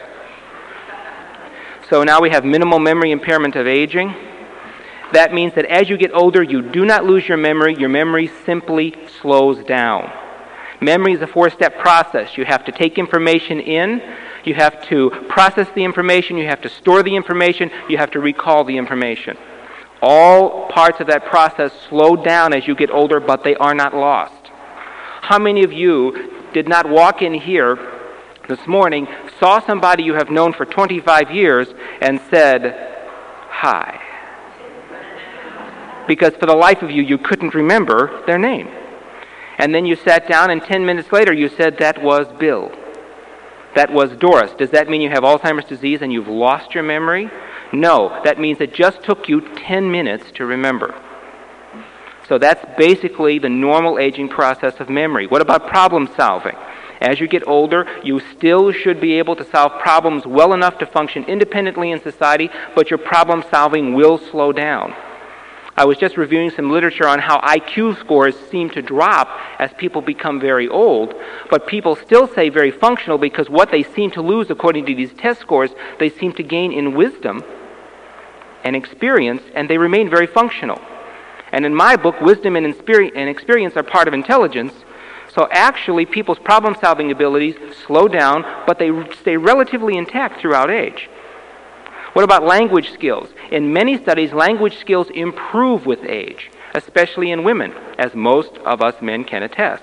So now we have minimal memory impairment of aging. That means that as you get older, you do not lose your memory simply slows down. Memory is a 4-step process. You have to take information in, you have to process the information, you have to store the information, you have to recall the information. All parts of that process slow down as you get older, but they are not lost. How many of you did not walk in here this morning, saw somebody you have known for 25 years, and said, "Hi"? Because for the life of you, you couldn't remember their name. And then you sat down, and 10 minutes later you said, "That was Bill. That was Doris." Does that mean you have Alzheimer's disease and you've lost your memory? No, that means it just took you 10 minutes to remember. So that's basically the normal aging process of memory. What about problem solving? As you get older, you still should be able to solve problems well enough to function independently in society, but your problem solving will slow down. I was just reviewing some literature on how IQ scores seem to drop as people become very old, but people still say very functional, because what they seem to lose, according to these test scores, they seem to gain in wisdom and experience, and they remain very functional. And in my book, wisdom and experience are part of intelligence, so actually people's problem-solving abilities slow down, but they stay relatively intact throughout age. What about language skills? In many studies, language skills improve with age, especially in women, as most of us men can attest.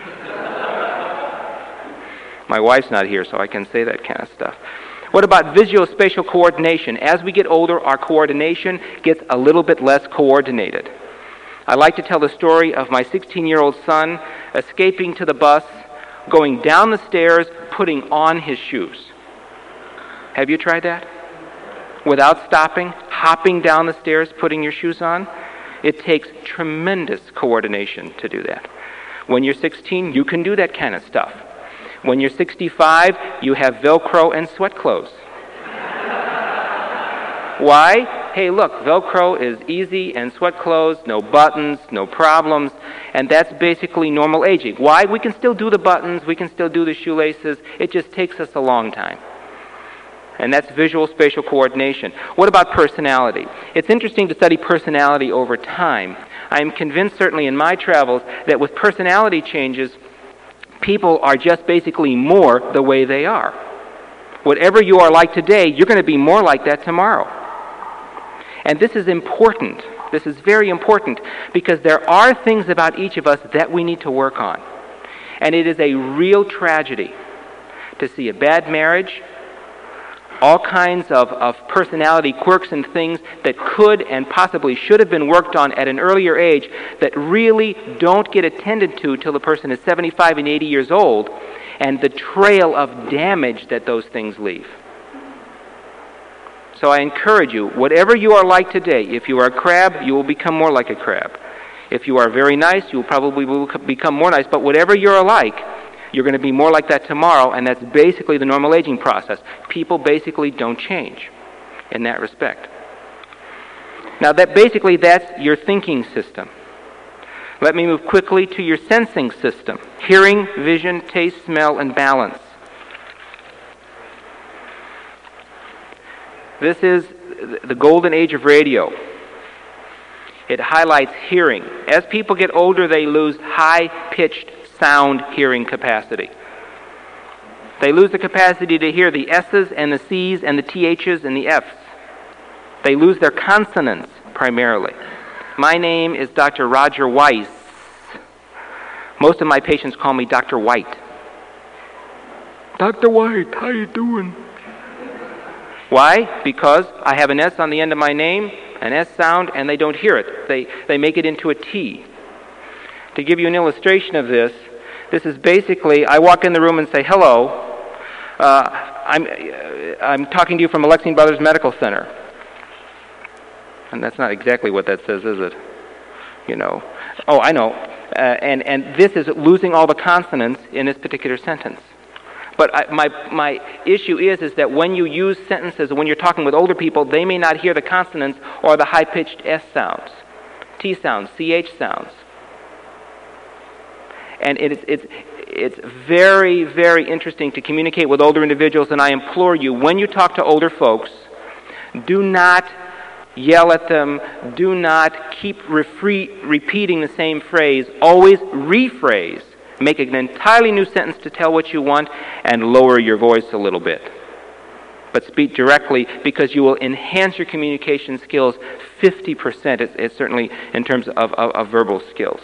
My wife's not here, so I can say that kind of stuff. What about visual-spatial coordination? As we get older, our coordination gets a little bit less coordinated. I like to tell the story of my 16-year-old son escaping to the bus, going down the stairs, putting on his shoes. Have you tried that? Without stopping, hopping down the stairs, putting your shoes on? It takes tremendous coordination to do that. When you're 16, you can do that kind of stuff. When you're 65, you have Velcro and sweat clothes. Why? Hey, look, Velcro is easy, and sweat clothes, no buttons, no problems, and that's basically normal aging. Why? We can still do the buttons, we can still do the shoelaces, it just takes us a long time. And that's visual spatial coordination. What about personality? It's interesting to study personality over time. I am convinced, certainly in my travels, that with personality changes, people are just basically more the way they are. Whatever you are like today, you're going to be more like that tomorrow. And this is important. This is very important, because there are things about each of us that we need to work on. And it is a real tragedy to see a bad marriage, all kinds of personality quirks and things that could and possibly should have been worked on at an earlier age that really don't get attended to till the person is 75 and 80 years old, and the trail of damage that those things leave. So I encourage you, whatever you are like today, if you are a crab, you will become more like a crab. If you are very nice, you will probably become more nice, but whatever you're like, you're going to be more like that tomorrow, and that's basically the normal aging process. People basically don't change in that respect. Now, that's your thinking system. Let me move quickly to your sensing system. Hearing, vision, taste, smell, and balance. This is the golden age of radio. It highlights hearing. As people get older, they lose high-pitched sound hearing capacity. They lose the capacity to hear the S's and the C's and the TH's and the F's. They lose their consonants primarily. My name is Dr. Roger Weiss. Most of my patients call me Dr. White. Dr. White, how you doing? Why? Because I have an S on the end of my name, an S sound, and they don't hear it. They make it into a T. To give you an illustration of this is basically, I walk in the room and say, hello, I'm talking to you from the Lexington Brothers Medical Center. And that's not exactly what that says, is it? You know. Oh, I know. And this is losing all the consonants in this particular sentence. But my issue is that when you use sentences, when you're talking with older people, they may not hear the consonants or the high-pitched S sounds, T sounds, CH sounds. And it's very, very interesting to communicate with older individuals, and I implore you, when you talk to older folks, do not yell at them, do not keep repeating the same phrase, always rephrase. Make an entirely new sentence to tell what you want and lower your voice a little bit. But speak directly, because you will enhance your communication skills 50%, it's certainly in terms of verbal skills.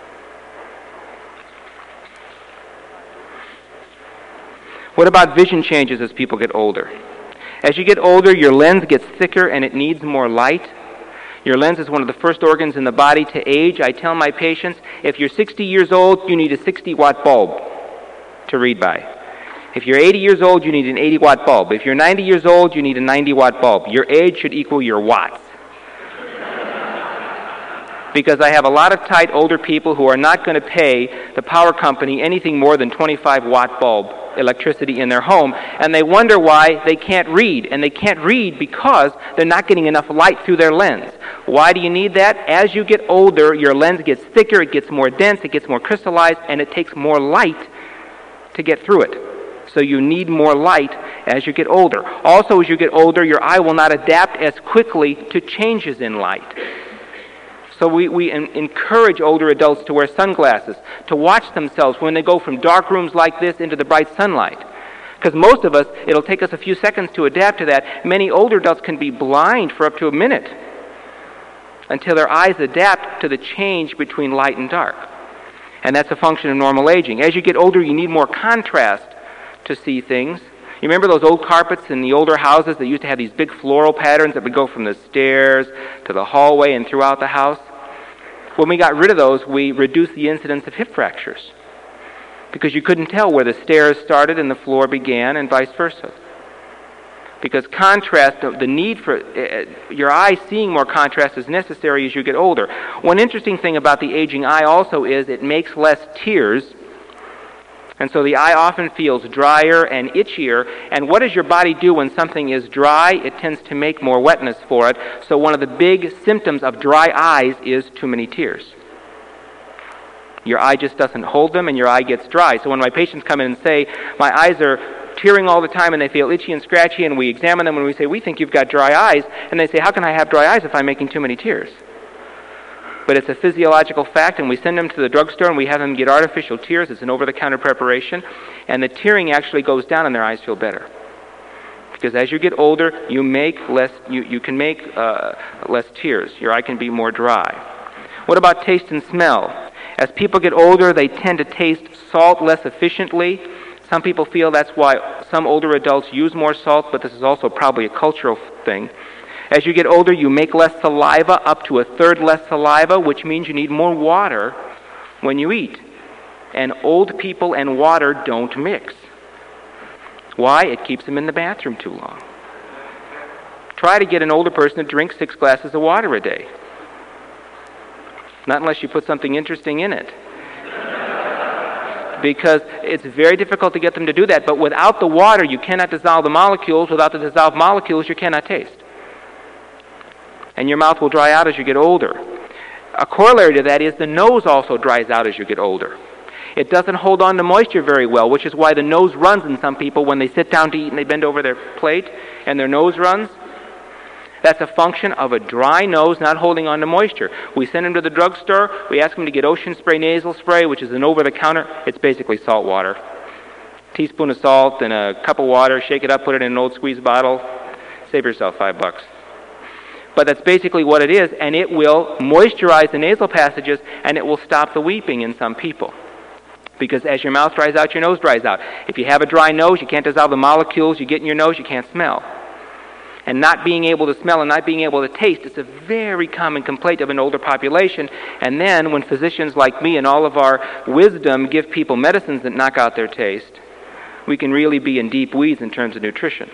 What about vision changes as people get older? As you get older, your lens gets thicker and it needs more light. Your lens is one of the first organs in the body to age. I tell my patients, if you're 60 years old, you need a 60-watt bulb to read by. If you're 80 years old, you need an 80-watt bulb. If you're 90 years old, you need a 90-watt bulb. Your age should equal your watts. Because I have a lot of tight older people who are not going to pay the power company anything more than 25-watt bulb electricity in their home, and they wonder why they can't read. And they can't read because they're not getting enough light through their lens. Why do you need that? As you get older, your lens gets thicker, it gets more dense, it gets more crystallized, and it takes more light to get through it. So you need more light as you get older. Also, as you get older, your eye will not adapt as quickly to changes in light. So we encourage older adults to wear sunglasses, to watch themselves when they go from dark rooms like this into the bright sunlight. Because most of us, it'll take us a few seconds to adapt to that. Many older adults can be blind for up to a minute until their eyes adapt to the change between light and dark. And that's a function of normal aging. As you get older, you need more contrast to see things. You remember those old carpets in the older houses that used to have these big floral patterns that would go from the stairs to the hallway and throughout the house? When we got rid of those, we reduced the incidence of hip fractures because you couldn't tell where the stairs started and the floor began and vice versa. Because contrast, the need for your eye seeing more contrast is necessary as you get older. One interesting thing about the aging eye also is it makes less tears. And so the eye often feels drier and itchier. And what does your body do when something is dry? It tends to make more wetness for it. So one of the big symptoms of dry eyes is too many tears. Your eye just doesn't hold them and your eye gets dry. So when my patients come in and say, my eyes are tearing all the time and they feel itchy and scratchy, and we examine them and we say, we think you've got dry eyes. And they say, how can I have dry eyes if I'm making too many tears? But it's a physiological fact, and we send them to the drugstore and we have them get artificial tears. It's an over-the-counter preparation, and the tearing actually goes down and their eyes feel better. Because as you get older, you can make less tears. Your eye can be more dry. What about taste and smell? As people get older, they tend to taste salt less efficiently. Some people feel that's why some older adults use more salt, but this is also probably a cultural thing. As you get older, you make less saliva, up to a third less saliva, which means you need more water when you eat. And old people and water don't mix. Why? It keeps them in the bathroom too long. Try to get an older person to drink 6 glasses of water a day. Not unless you put something interesting in it. Because it's very difficult to get them to do that. But without the water, you cannot dissolve the molecules. Without the dissolved molecules, you cannot taste. And your mouth will dry out as you get older. A corollary to that is the nose also dries out as you get older. It doesn't hold on to moisture very well, which is why the nose runs in some people when they sit down to eat and they bend over their plate and their nose runs. That's a function of a dry nose not holding on to moisture. We send them to the drugstore. We ask them to get Ocean Spray nasal spray, which is an over-the-counter. It's basically salt water. Teaspoon of salt and a cup of water. Shake it up, put it in an old squeeze bottle. Save yourself $5. But that's basically what it is, and it will moisturize the nasal passages, and it will stop the weeping in some people. Because as your mouth dries out, your nose dries out. If you have a dry nose, you can't dissolve the molecules you get in your nose, you can't smell. And not being able to smell and not being able to taste is a very common complaint of an older population. And then when physicians like me and all of our wisdom give people medicines that knock out their taste, we can really be in deep weeds in terms of nutrition.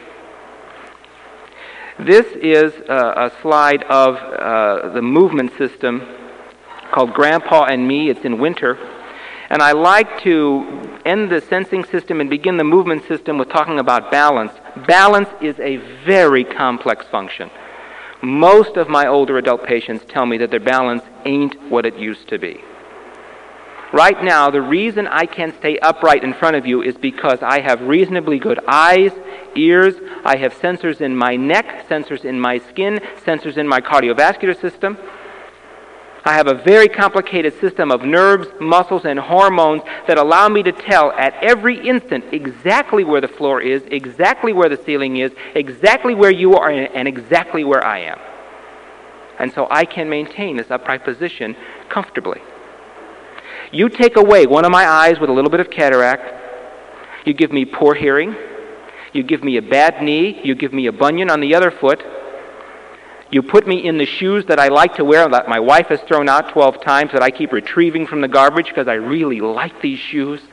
This is a slide of the movement system called Grandpa and Me. It's in winter. And I like to end the sensing system and begin the movement system with talking about balance. Balance is a very complex function. Most of my older adult patients tell me that their balance ain't what it used to be. Right now, the reason I can stay upright in front of you is because I have reasonably good eyes, ears, I have sensors in my neck, sensors in my skin, sensors in my cardiovascular system. I have a very complicated system of nerves, muscles, and hormones that allow me to tell at every instant exactly where the floor is, exactly where the ceiling is, exactly where you are, and exactly where I am. And so I can maintain this upright position comfortably. You take away one of my eyes with a little bit of cataract, you give me poor hearing, you give me a bad knee, you give me a bunion on the other foot, you put me in the shoes that I like to wear that my wife has thrown out 12 times that I keep retrieving from the garbage because I really like these shoes,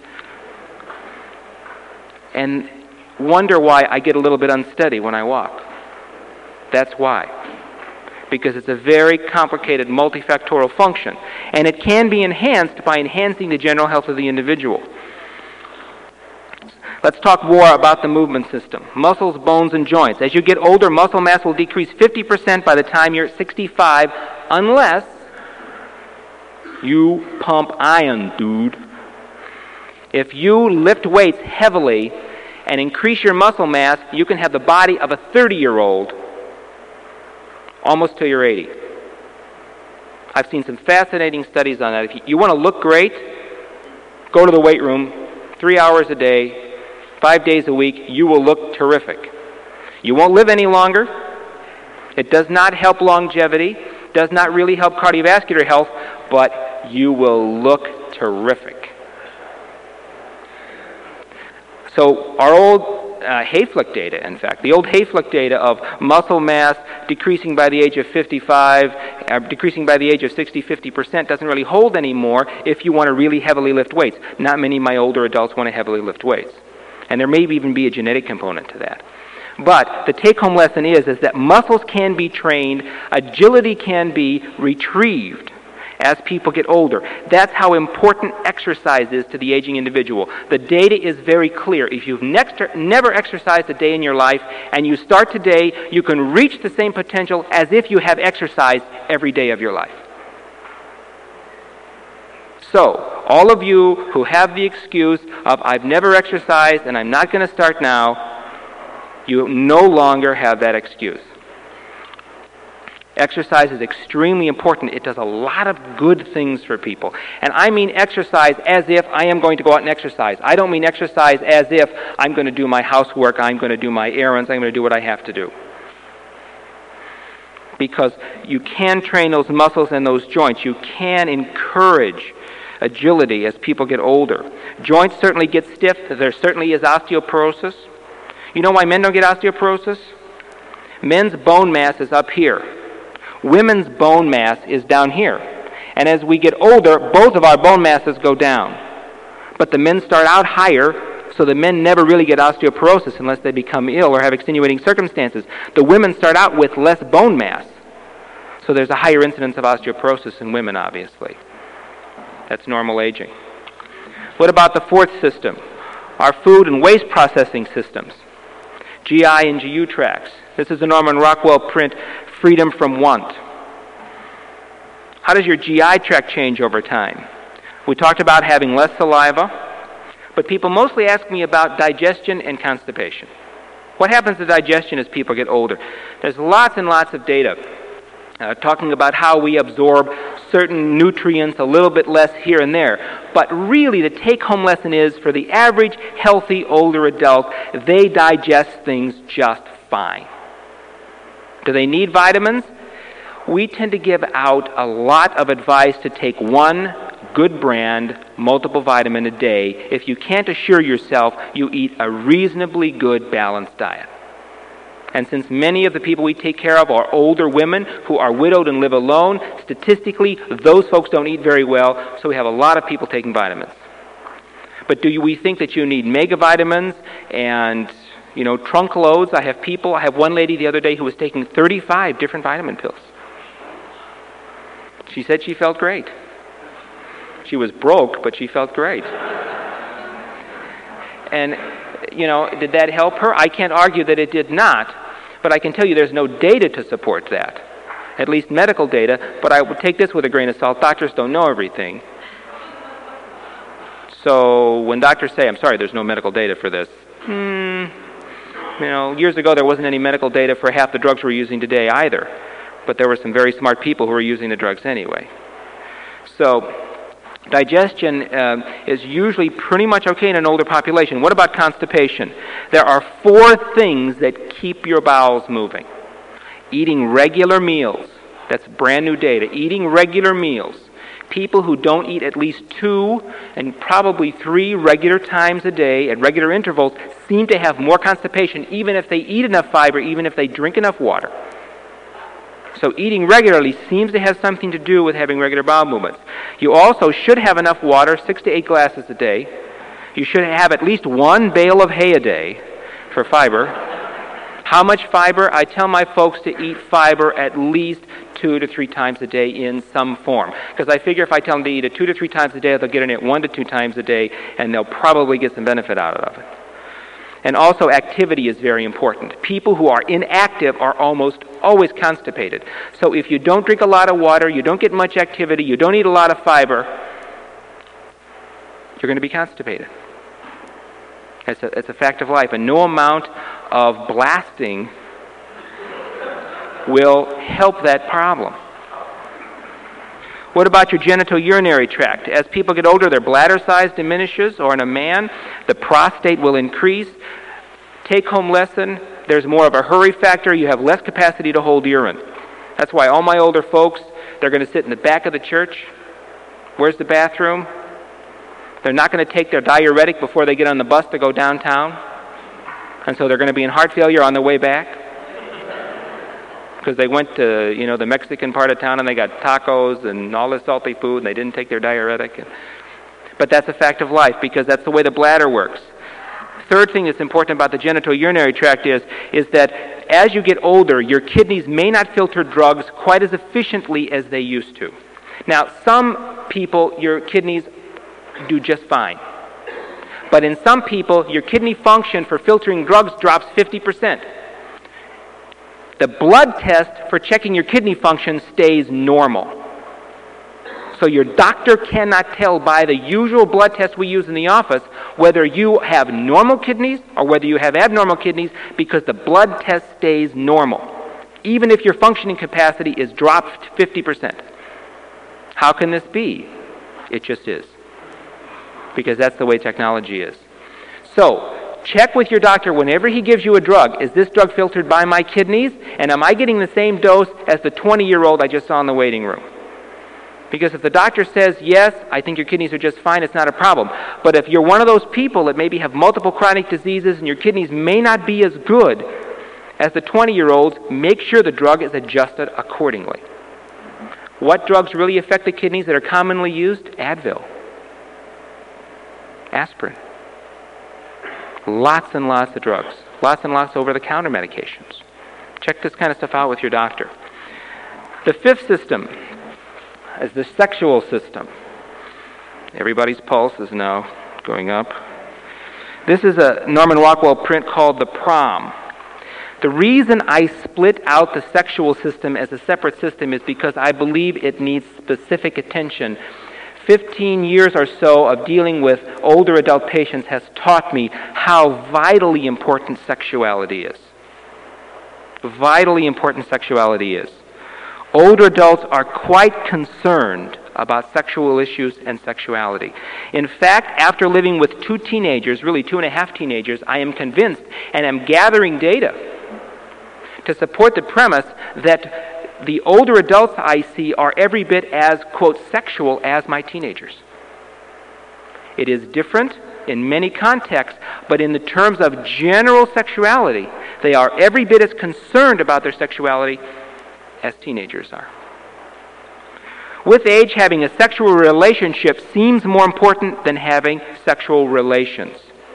and wonder why I get a little bit unsteady when I walk. That's why. Because it's a very complicated multifactorial function, and it can be enhanced by enhancing the general health of the individual. Let's talk more about the movement system. Muscles, bones, and joints. As you get older, muscle mass will decrease 50% by the time you're 65, unless you pump iron, dude. If you lift weights heavily and increase your muscle mass, you can have the body of a 30-year-old almost till you're 80. I've seen some fascinating studies on that. If you want to look great, go to the weight room 3 hours a day, 5 days a week. You will look terrific. You won't live any longer. It does not help longevity, does not really help cardiovascular health, but you will look terrific. So our old Hayflick data, in fact, the old Hayflick data of muscle mass decreasing by the age of 55, decreasing by the age of 60, 50% doesn't really hold anymore if you want to really heavily lift weights. Not many of my older adults want to heavily lift weights. And there may even be a genetic component to that. But the take-home lesson is that muscles can be trained, agility can be retrieved as people get older. That's how important exercise is to the aging individual. The data is very clear. If you've never exercised a day in your life and you start today, you can reach the same potential as if you have exercised every day of your life. So, all of you who have the excuse of, I've never exercised and I'm not going to start now, you no longer have that excuse. Exercise is extremely important. It does a lot of good things for people. And I mean exercise as if I am going to go out and exercise. I don't mean exercise as if I'm going to do my housework, I'm going to do my errands, I'm going to do what I have to do. Because you can train those muscles and those joints. You can encourage agility as people get older. Joints certainly get stiff. There certainly is osteoporosis. You know why men don't get osteoporosis? Men's bone mass is up here. Women's bone mass is down here. And as we get older, both of our bone masses go down. But the men start out higher, so the men never really get osteoporosis unless they become ill or have extenuating circumstances. The women start out with less bone mass. So there's a higher incidence of osteoporosis in women, obviously. That's normal aging. What about the fourth system? Our food and waste processing systems. GI and GU tracts. This is a Norman Rockwell print, Freedom from Want. How does your GI tract change over time? We talked about having less saliva, but people mostly ask me about digestion and constipation. What happens to digestion as people get older? There's lots and lots of data talking about how we absorb certain nutrients a little bit less here and there. But really, the take-home lesson is, for the average healthy older adult, they digest things just fine. Do they need vitamins? We tend to give out a lot of advice to take one good brand, multiple vitamin a day, if you can't assure yourself you eat a reasonably good balanced diet. And since many of the people we take care of are older women who are widowed and live alone, statistically, those folks don't eat very well, so we have a lot of people taking vitamins. But do we think that you need mega vitamins and, trunk loads? I have one lady the other day who was taking 35 different vitamin pills. She said she felt great. She was broke, but she felt great. And, did that help her? I can't argue that it did not, but I can tell you there's no data to support that, at least medical data, but I would take this with a grain of salt. Doctors don't know everything. So when doctors say, I'm sorry, there's no medical data for this, years ago there wasn't any medical data for half the drugs we're using today either, but there were some very smart people who were using the drugs anyway. So digestion is usually pretty much okay in an older population. What about constipation? There are 4 things that keep your bowels moving. Eating regular meals. That's brand new data. Eating regular meals. People who don't eat at least 2 and probably 3 regular times a day at regular intervals seem to have more constipation, even if they eat enough fiber, even if they drink enough water. So eating regularly seems to have something to do with having regular bowel movements. You also should have enough water, 6 to 8 glasses a day. You should have at least 1 bale of hay a day for fiber. How much fiber? I tell my folks to eat fiber at least 2 to 3 times a day in some form. Because I figure if I tell them to eat it 2 to 3 times a day, they'll get in it 1 to 2 times a day, and they'll probably get some benefit out of it. And also activity is very important. People who are inactive are almost always constipated. So if you don't drink a lot of water, you don't get much activity, you don't eat a lot of fiber, you're going to be constipated. It's a fact of life. And no amount of blasting will help that problem. What about your genitourinary tract? As people get older, their bladder size diminishes, or in a man, the prostate will increase. Take-home lesson, there's more of a hurry factor. You have less capacity to hold urine. That's why all my older folks, they're going to sit in the back of the church. Where's the bathroom? They're not going to take their diuretic before they get on the bus to go downtown. And so they're going to be in heart failure on the way back. Because they went to, the Mexican part of town and they got tacos and all this salty food and they didn't take their diuretic. But that's a fact of life because that's the way the bladder works. Third thing that's important about the genitourinary tract is that as you get older, your kidneys may not filter drugs quite as efficiently as they used to. Now, some people, your kidneys do just fine. But in some people, your kidney function for filtering drugs drops 50%. The blood test for checking your kidney function stays normal. So your doctor cannot tell by the usual blood test we use in the office whether you have normal kidneys or whether you have abnormal kidneys because the blood test stays normal, even if your functioning capacity is dropped 50%. How can this be? It just is. Because that's the way technology is. So, check with your doctor whenever he gives you a drug. Is this drug filtered by my kidneys? And am I getting the same dose as the 20-year-old I just saw in the waiting room? Because if the doctor says, yes, I think your kidneys are just fine, it's not a problem. But if you're one of those people that maybe have multiple chronic diseases and your kidneys may not be as good as the 20-year-olds, make sure the drug is adjusted accordingly. What drugs really affect the kidneys that are commonly used? Advil. Aspirin. Lots and lots of drugs. Lots and lots of over-the-counter medications. Check this kind of stuff out with your doctor. The fifth system is the sexual system. Everybody's pulse is now going up. This is a Norman Rockwell print called The Prom. The reason I split out the sexual system as a separate system is because I believe it needs specific attention. 15 years or so of dealing with older adult patients has taught me how vitally important sexuality is. Vitally important sexuality is. Older adults are quite concerned about sexual issues and sexuality. In fact, after living with 2 teenagers, really 2.5 teenagers, I am convinced, and am gathering data to support the premise that the older adults I see are every bit as, quote, sexual as my teenagers. It is different in many contexts, but in the terms of general sexuality, they are every bit as concerned about their sexuality as teenagers are. With age, having a sexual relationship seems more important than having sexual relations.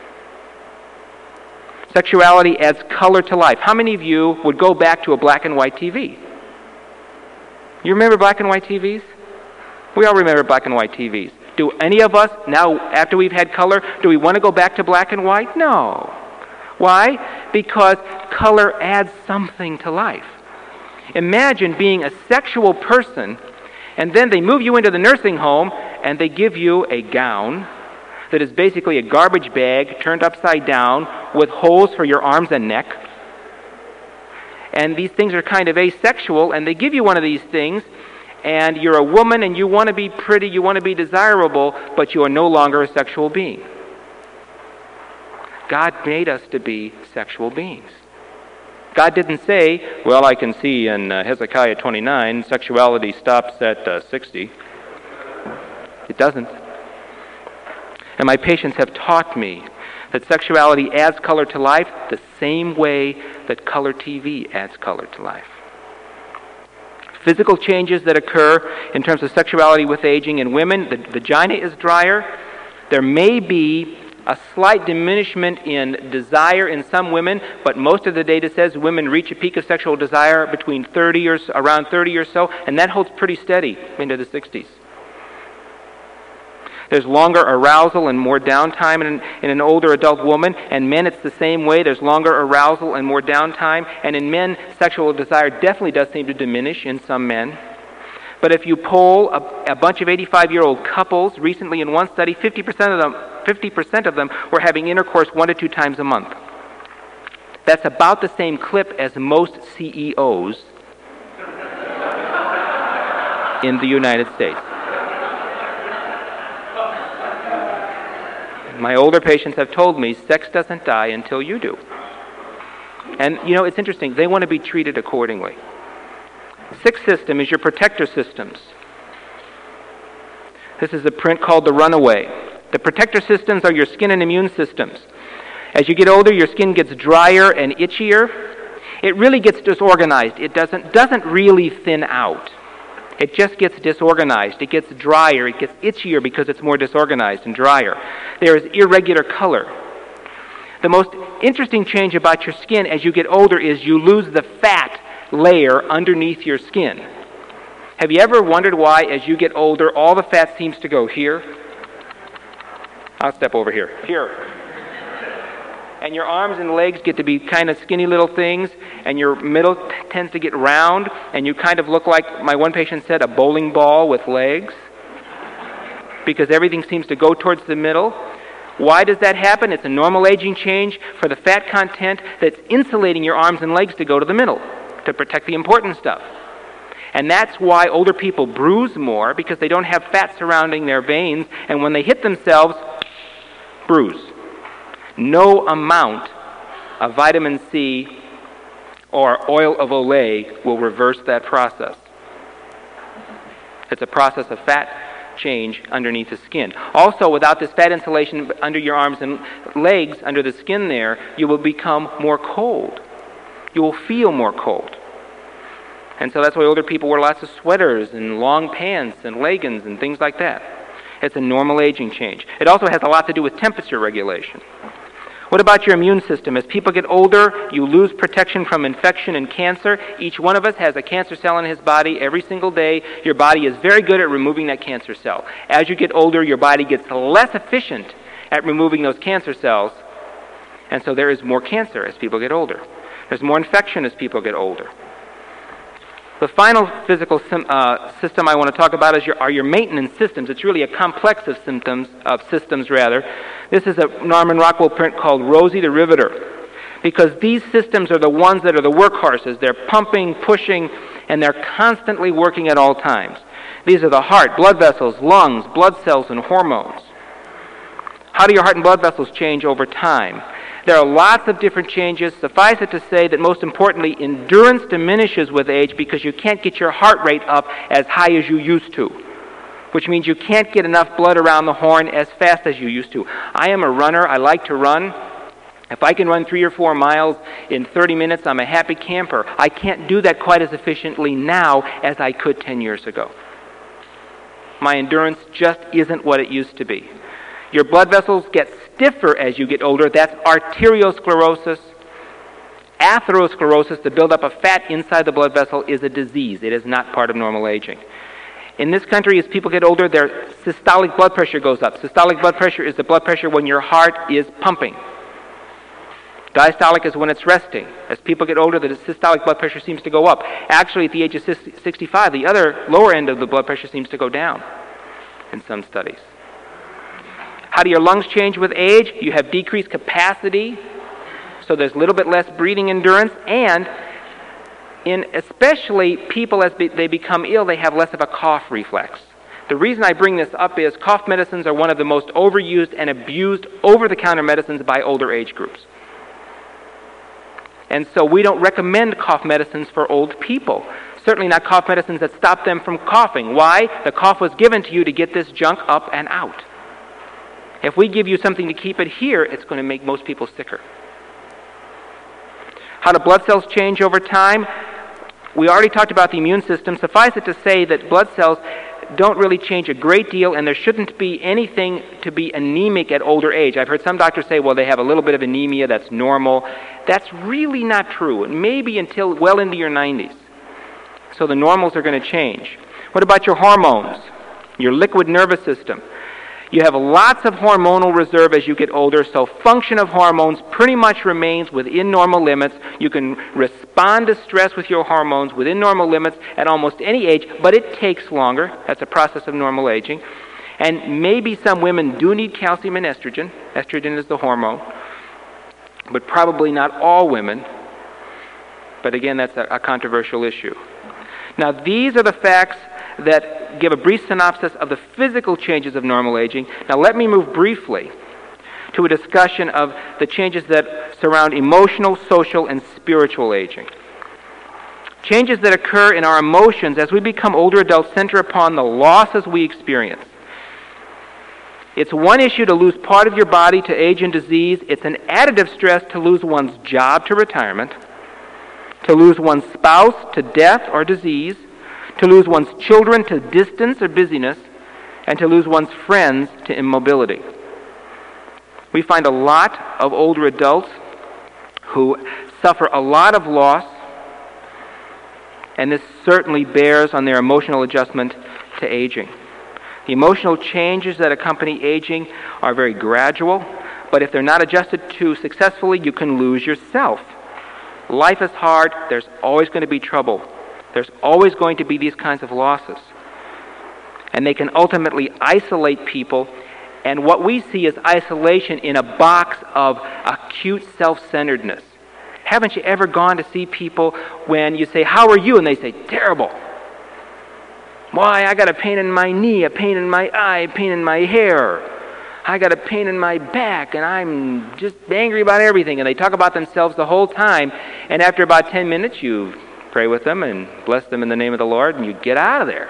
Sexuality adds color to life. How many of you would go back to a black and white TV? You remember black and white TVs? We all remember black and white TVs. Do any of us, now after we've had color, do we want to go back to black and white? No. Why? Because color adds something to life. Imagine being a sexual person, and then they move you into the nursing home, and they give you a gown that is basically a garbage bag turned upside down with holes for your arms and neck. And these things are kind of asexual, and they give you one of these things, and you're a woman, and you want to be pretty, you want to be desirable, but you are no longer a sexual being. God made us to be sexual beings. God didn't say, well, I can see in Hezekiah 29, sexuality stops at 60. It doesn't. And my patients have taught me that sexuality adds color to life the same way that color TV adds color to life. Physical changes that occur in terms of sexuality with aging in women, the vagina is drier. There may be a slight diminishment in desire in some women, but most of the data says women reach a peak of sexual desire between around 30 or so, and that holds pretty steady into the 60s. There's longer arousal and more downtime in an older adult woman, and men it's the same way. There's longer arousal and more downtime, and in men, sexual desire definitely does seem to diminish in some men. But if you poll a bunch of 85-year-old couples, recently in one study, 50% of them were having intercourse 1 to 2 times a month. That's about the same clip as most CEOs in the United States. My older patients have told me sex doesn't die until you do. And, it's interesting. They want to be treated accordingly. Sixth system is your protector systems. This is a print called the Runaway. The protector systems are your skin and immune systems. As you get older, your skin gets drier and itchier. It really gets disorganized. It doesn't really thin out. It just gets disorganized. It gets drier. It gets itchier because it's more disorganized and drier. There is irregular color. The most interesting change about your skin as you get older is you lose the fat layer underneath your skin. Have you ever wondered why, as you get older, all the fat seems to go here? I'll step over here. Here. And your arms and legs get to be kind of skinny little things, and your middle tends to get round, and you kind of look like, my one patient said, a bowling ball with legs, because everything seems to go towards the middle. Why does that happen? It's a normal aging change for the fat content that's insulating your arms and legs to go to the middle, to protect the important stuff. And that's why older people bruise more, because they don't have fat surrounding their veins, and when they hit themselves, bruise. No amount of vitamin C or oil of Olay will reverse that process. It's a process of fat change underneath the skin. Also, without this fat insulation under your arms and legs, under the skin there, you will become more cold. You will feel more cold. And so that's why older people wear lots of sweaters and long pants and leggings and things like that. It's a normal aging change. It also has a lot to do with temperature regulation. What about your immune system? As people get older, you lose protection from infection and cancer. Each one of us has a cancer cell in his body every single day. Your body is very good at removing that cancer cell. As you get older, your body gets less efficient at removing those cancer cells. And so there is more cancer as people get older. There's more infection as people get older. The final physical system I want to talk about are your maintenance systems. It's really a complex of systems. This is a Norman Rockwell print called Rosie the Riveter, because these systems are the ones that are the workhorses. They're pumping, pushing, and they're constantly working at all times. These are the heart, blood vessels, lungs, blood cells, and hormones. How do your heart and blood vessels change over time? There are lots of different changes. Suffice it to say that most importantly, endurance diminishes with age because you can't get your heart rate up as high as you used to, which means you can't get enough blood around the horn as fast as you used to. I am a runner. I like to run. If I can run 3 or 4 miles in 30 minutes, I'm a happy camper. I can't do that quite as efficiently now as I could 10 years ago. My endurance just isn't what it used to be. Your blood vessels get stiffer as you get older. That's arteriosclerosis. Atherosclerosis, the buildup of fat inside the blood vessel, is a disease. It is not part of normal aging. In this country, as people get older, their systolic blood pressure goes up. Systolic blood pressure is the blood pressure when your heart is pumping. Diastolic is when it's resting. As people get older, the systolic blood pressure seems to go up. Actually, at the age of 65, the other lower end of the blood pressure seems to go down in some studies. How do your lungs change with age? You have decreased capacity, so there's a little bit less breathing endurance, and in especially people as they become ill, they have less of a cough reflex. The reason I bring this up is cough medicines are one of the most overused and abused over-the-counter medicines by older age groups. And so we don't recommend cough medicines for old people. Certainly not cough medicines that stop them from coughing. Why? The cough was given to you to get this junk up and out. If we give you something to keep it here, it's going to make most people sicker. How do blood cells change over time? We already talked about the immune system. Suffice it to say that blood cells don't really change a great deal, and there shouldn't be anything to be anemic at older age. I've heard some doctors say, well, they have a little bit of anemia, that's normal. That's really not true, maybe until well into your 90s. So the normals are going to change. What about your hormones, your liquid nervous system? You have lots of hormonal reserve as you get older, so function of hormones pretty much remains within normal limits. You can respond to stress with your hormones within normal limits at almost any age, but it takes longer. That's a process of normal aging. And maybe some women do need calcium and estrogen. Estrogen is the hormone, but probably not all women. But again, that's a controversial issue. Now, these are the facts that give a brief synopsis of the physical changes of normal aging. Now let me move briefly to a discussion of the changes that surround emotional, social, and spiritual aging. Changes that occur in our emotions as we become older adults center upon the losses we experience. It's one issue to lose part of your body to age and disease. It's an additive stress to lose one's job to retirement, to lose one's spouse to death or disease, to lose one's children to distance or busyness, and to lose one's friends to immobility. We find a lot of older adults who suffer a lot of loss, and this certainly bears on their emotional adjustment to aging. The emotional changes that accompany aging are very gradual, but if they're not adjusted to successfully, you can lose yourself. Life is hard. There's always going to be trouble. There's always going to be these kinds of losses. And they can ultimately isolate people. And what we see is isolation in a box of acute self-centeredness. Haven't you ever gone to see people when you say, "How are you?" and they say, "Terrible." "Why, I got a pain in my knee, a pain in my eye, a pain in my hair. I got a pain in my back, and I'm just angry about everything." And they talk about themselves the whole time. And after about 10 minutes, you pray with them and bless them in the name of the Lord, and you get out of there.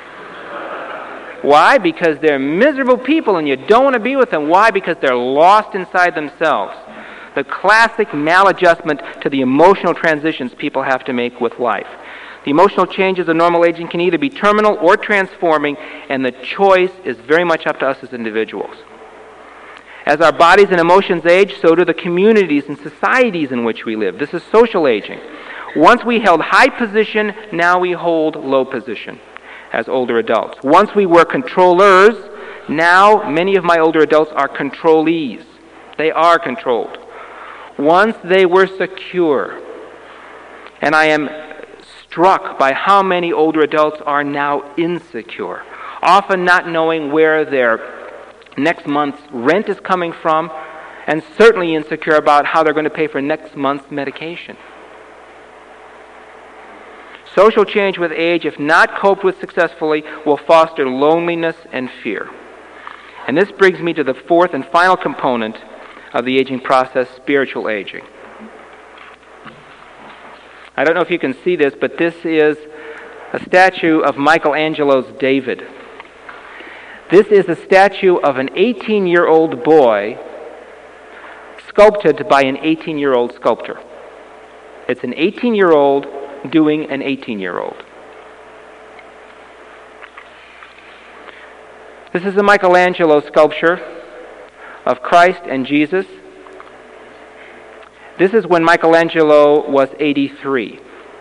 Why? Because they're miserable people, and you don't want to be with them. Why? Because they're lost inside themselves. The classic maladjustment to the emotional transitions people have to make with life. The emotional changes of normal aging can either be terminal or transforming, and the choice is very much up to us as individuals. As our bodies and emotions age, so do the communities and societies in which we live. This is social aging. Once we held high position, now we hold low position as older adults. Once we were controllers, now many of my older adults are controllees. They are controlled. Once they were secure. And I am struck by how many older adults are now insecure, often not knowing where their next month's rent is coming from, and certainly insecure about how they're going to pay for next month's medication. Social change with age, if not coped with successfully, will foster loneliness and fear. And this brings me to the fourth and final component of the aging process, spiritual aging. I don't know if you can see this, but this is a statue of Michelangelo's David. This is a statue of an 18-year-old boy sculpted by an 18-year-old sculptor. It's an 18-year-old doing an 18-year-old. This is a Michelangelo sculpture of Christ and Jesus. This is when Michelangelo was 83.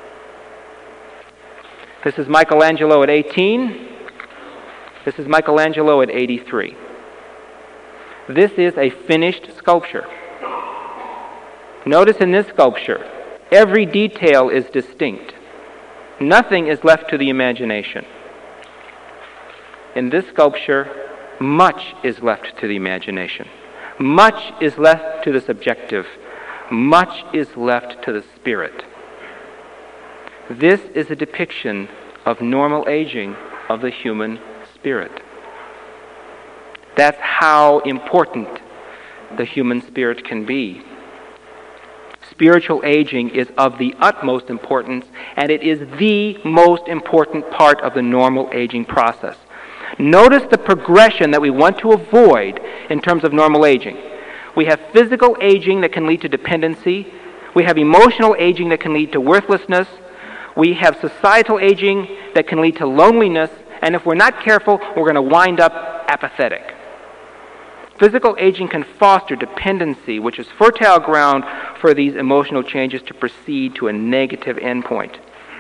This is Michelangelo at 18. This is Michelangelo at 83. This is a finished sculpture. Notice in this sculpture, every detail is distinct. Nothing is left to the imagination. In this sculpture, much is left to the imagination. Much is left to the subjective. Much is left to the spirit. This is a depiction of normal aging of the human spirit. That's how important the human spirit can be. Spiritual aging is of the utmost importance, and it is the most important part of the normal aging process. Notice the progression that we want to avoid in terms of normal aging. We have physical aging that can lead to dependency. We have emotional aging that can lead to worthlessness. We have societal aging that can lead to loneliness. And if we're not careful, we're going to wind up apathetic. Physical aging can foster dependency, which is fertile ground for these emotional changes to proceed to a negative endpoint.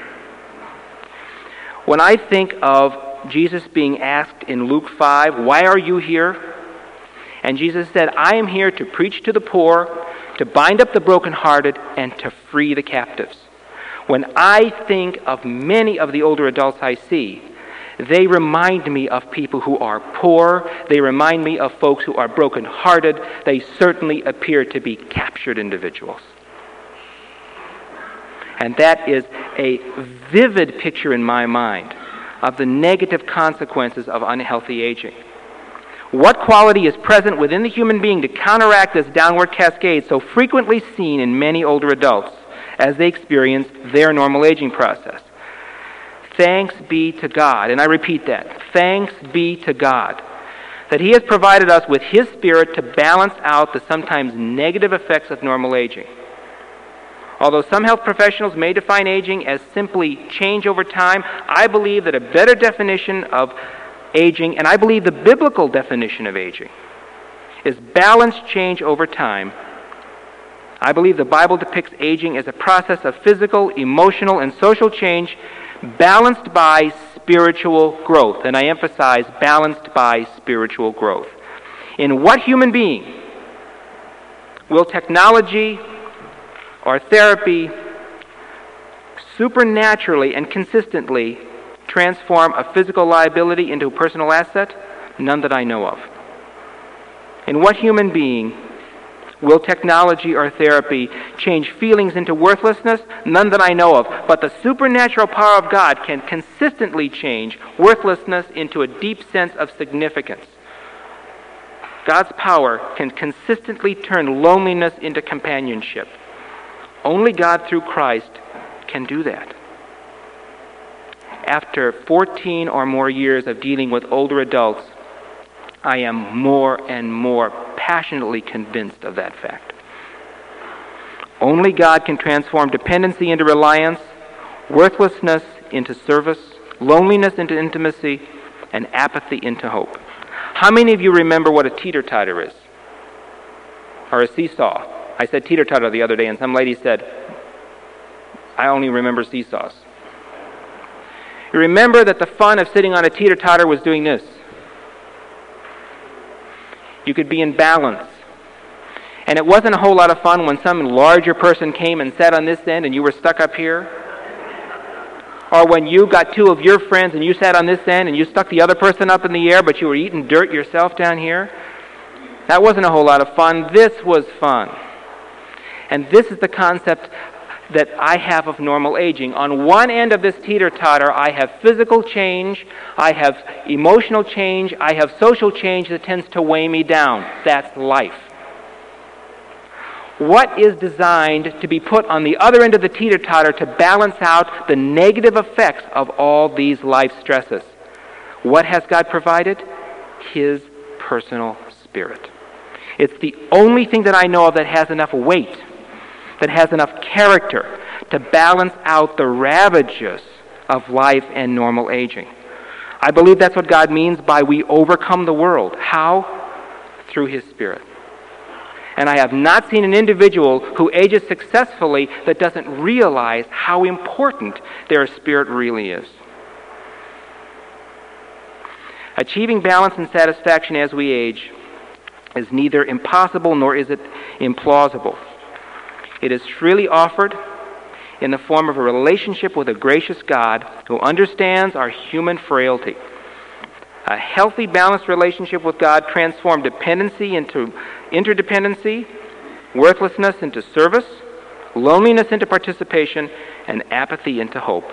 When I think of Jesus being asked in Luke 5, "Why are you here?" And Jesus said, "I am here to preach to the poor, to bind up the brokenhearted, and to free the captives." When I think of many of the older adults I see, they remind me of people who are poor. They remind me of folks who are brokenhearted. They certainly appear to be captured individuals. And that is a vivid picture in my mind of the negative consequences of unhealthy aging. What quality is present within the human being to counteract this downward cascade so frequently seen in many older adults as they experience their normal aging process? Thanks be to God, and I repeat that, thanks be to God, that He has provided us with His Spirit to balance out the sometimes negative effects of normal aging. Although some health professionals may define aging as simply change over time, I believe that a better definition of aging, and I believe the biblical definition of aging, is balanced change over time. I believe the Bible depicts aging as a process of physical, emotional, and social change balanced by spiritual growth. And I emphasize balanced by spiritual growth. In what human being will technology or therapy supernaturally and consistently transform a physical liability into a personal asset? None that I know of. In what human being will technology or therapy change feelings into worthlessness? None that I know of. But the supernatural power of God can consistently change worthlessness into a deep sense of significance. God's power can consistently turn loneliness into companionship. Only God through Christ can do that. After 14 or more years of dealing with older adults, I am more and more passionately convinced of that fact. Only God can transform dependency into reliance, worthlessness into service, loneliness into intimacy, and apathy into hope. How many of you remember what a teeter-totter is? Or a seesaw? I said teeter-totter the other day, and some lady said, I only remember seesaws. You remember that the fun of sitting on a teeter-totter was doing this. You could be in balance. And it wasn't a whole lot of fun when some larger person came and sat on this end and you were stuck up here. or when you got two of your friends and you sat on this end and you stuck the other person up in the air, but you were eating dirt yourself down here. That wasn't a whole lot of fun. This was fun. And this is the concept that I have of normal aging. On one end of this teeter-totter, I have physical change, I have emotional change, I have social change that tends to weigh me down. That's life. What is designed to be put on the other end of the teeter-totter to balance out the negative effects of all these life stresses? What has God provided? His personal Spirit. It's the only thing that I know of that has enough weight, that has enough character to balance out the ravages of life and normal aging. I believe that's what God means by we overcome the world. How? Through His Spirit. And I have not seen an individual who ages successfully that doesn't realize how important their spirit really is. Achieving balance and satisfaction as we age is neither impossible nor is it implausible. It is freely offered in the form of a relationship with a gracious God who understands our human frailty. A healthy, balanced relationship with God transforms dependency into interdependency, worthlessness into service, loneliness into participation, and apathy into hope.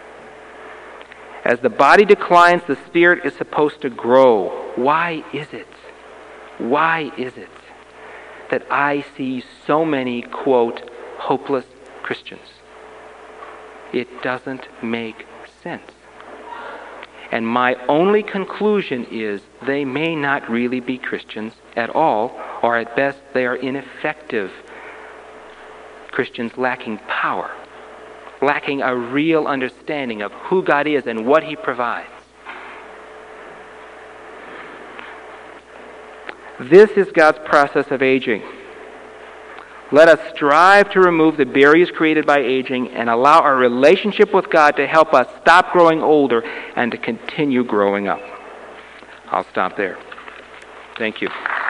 As the body declines, the spirit is supposed to grow. Why is it? Why is it that I see so many, quote, hopeless Christians? It doesn't make sense. And my only conclusion is they may not really be Christians at all, or at best they are ineffective Christians lacking power, lacking a real understanding of who God is and what He provides. This is God's process of aging. Let us strive to remove the barriers created by aging and allow our relationship with God to help us stop growing older and to continue growing up. I'll stop there. Thank you.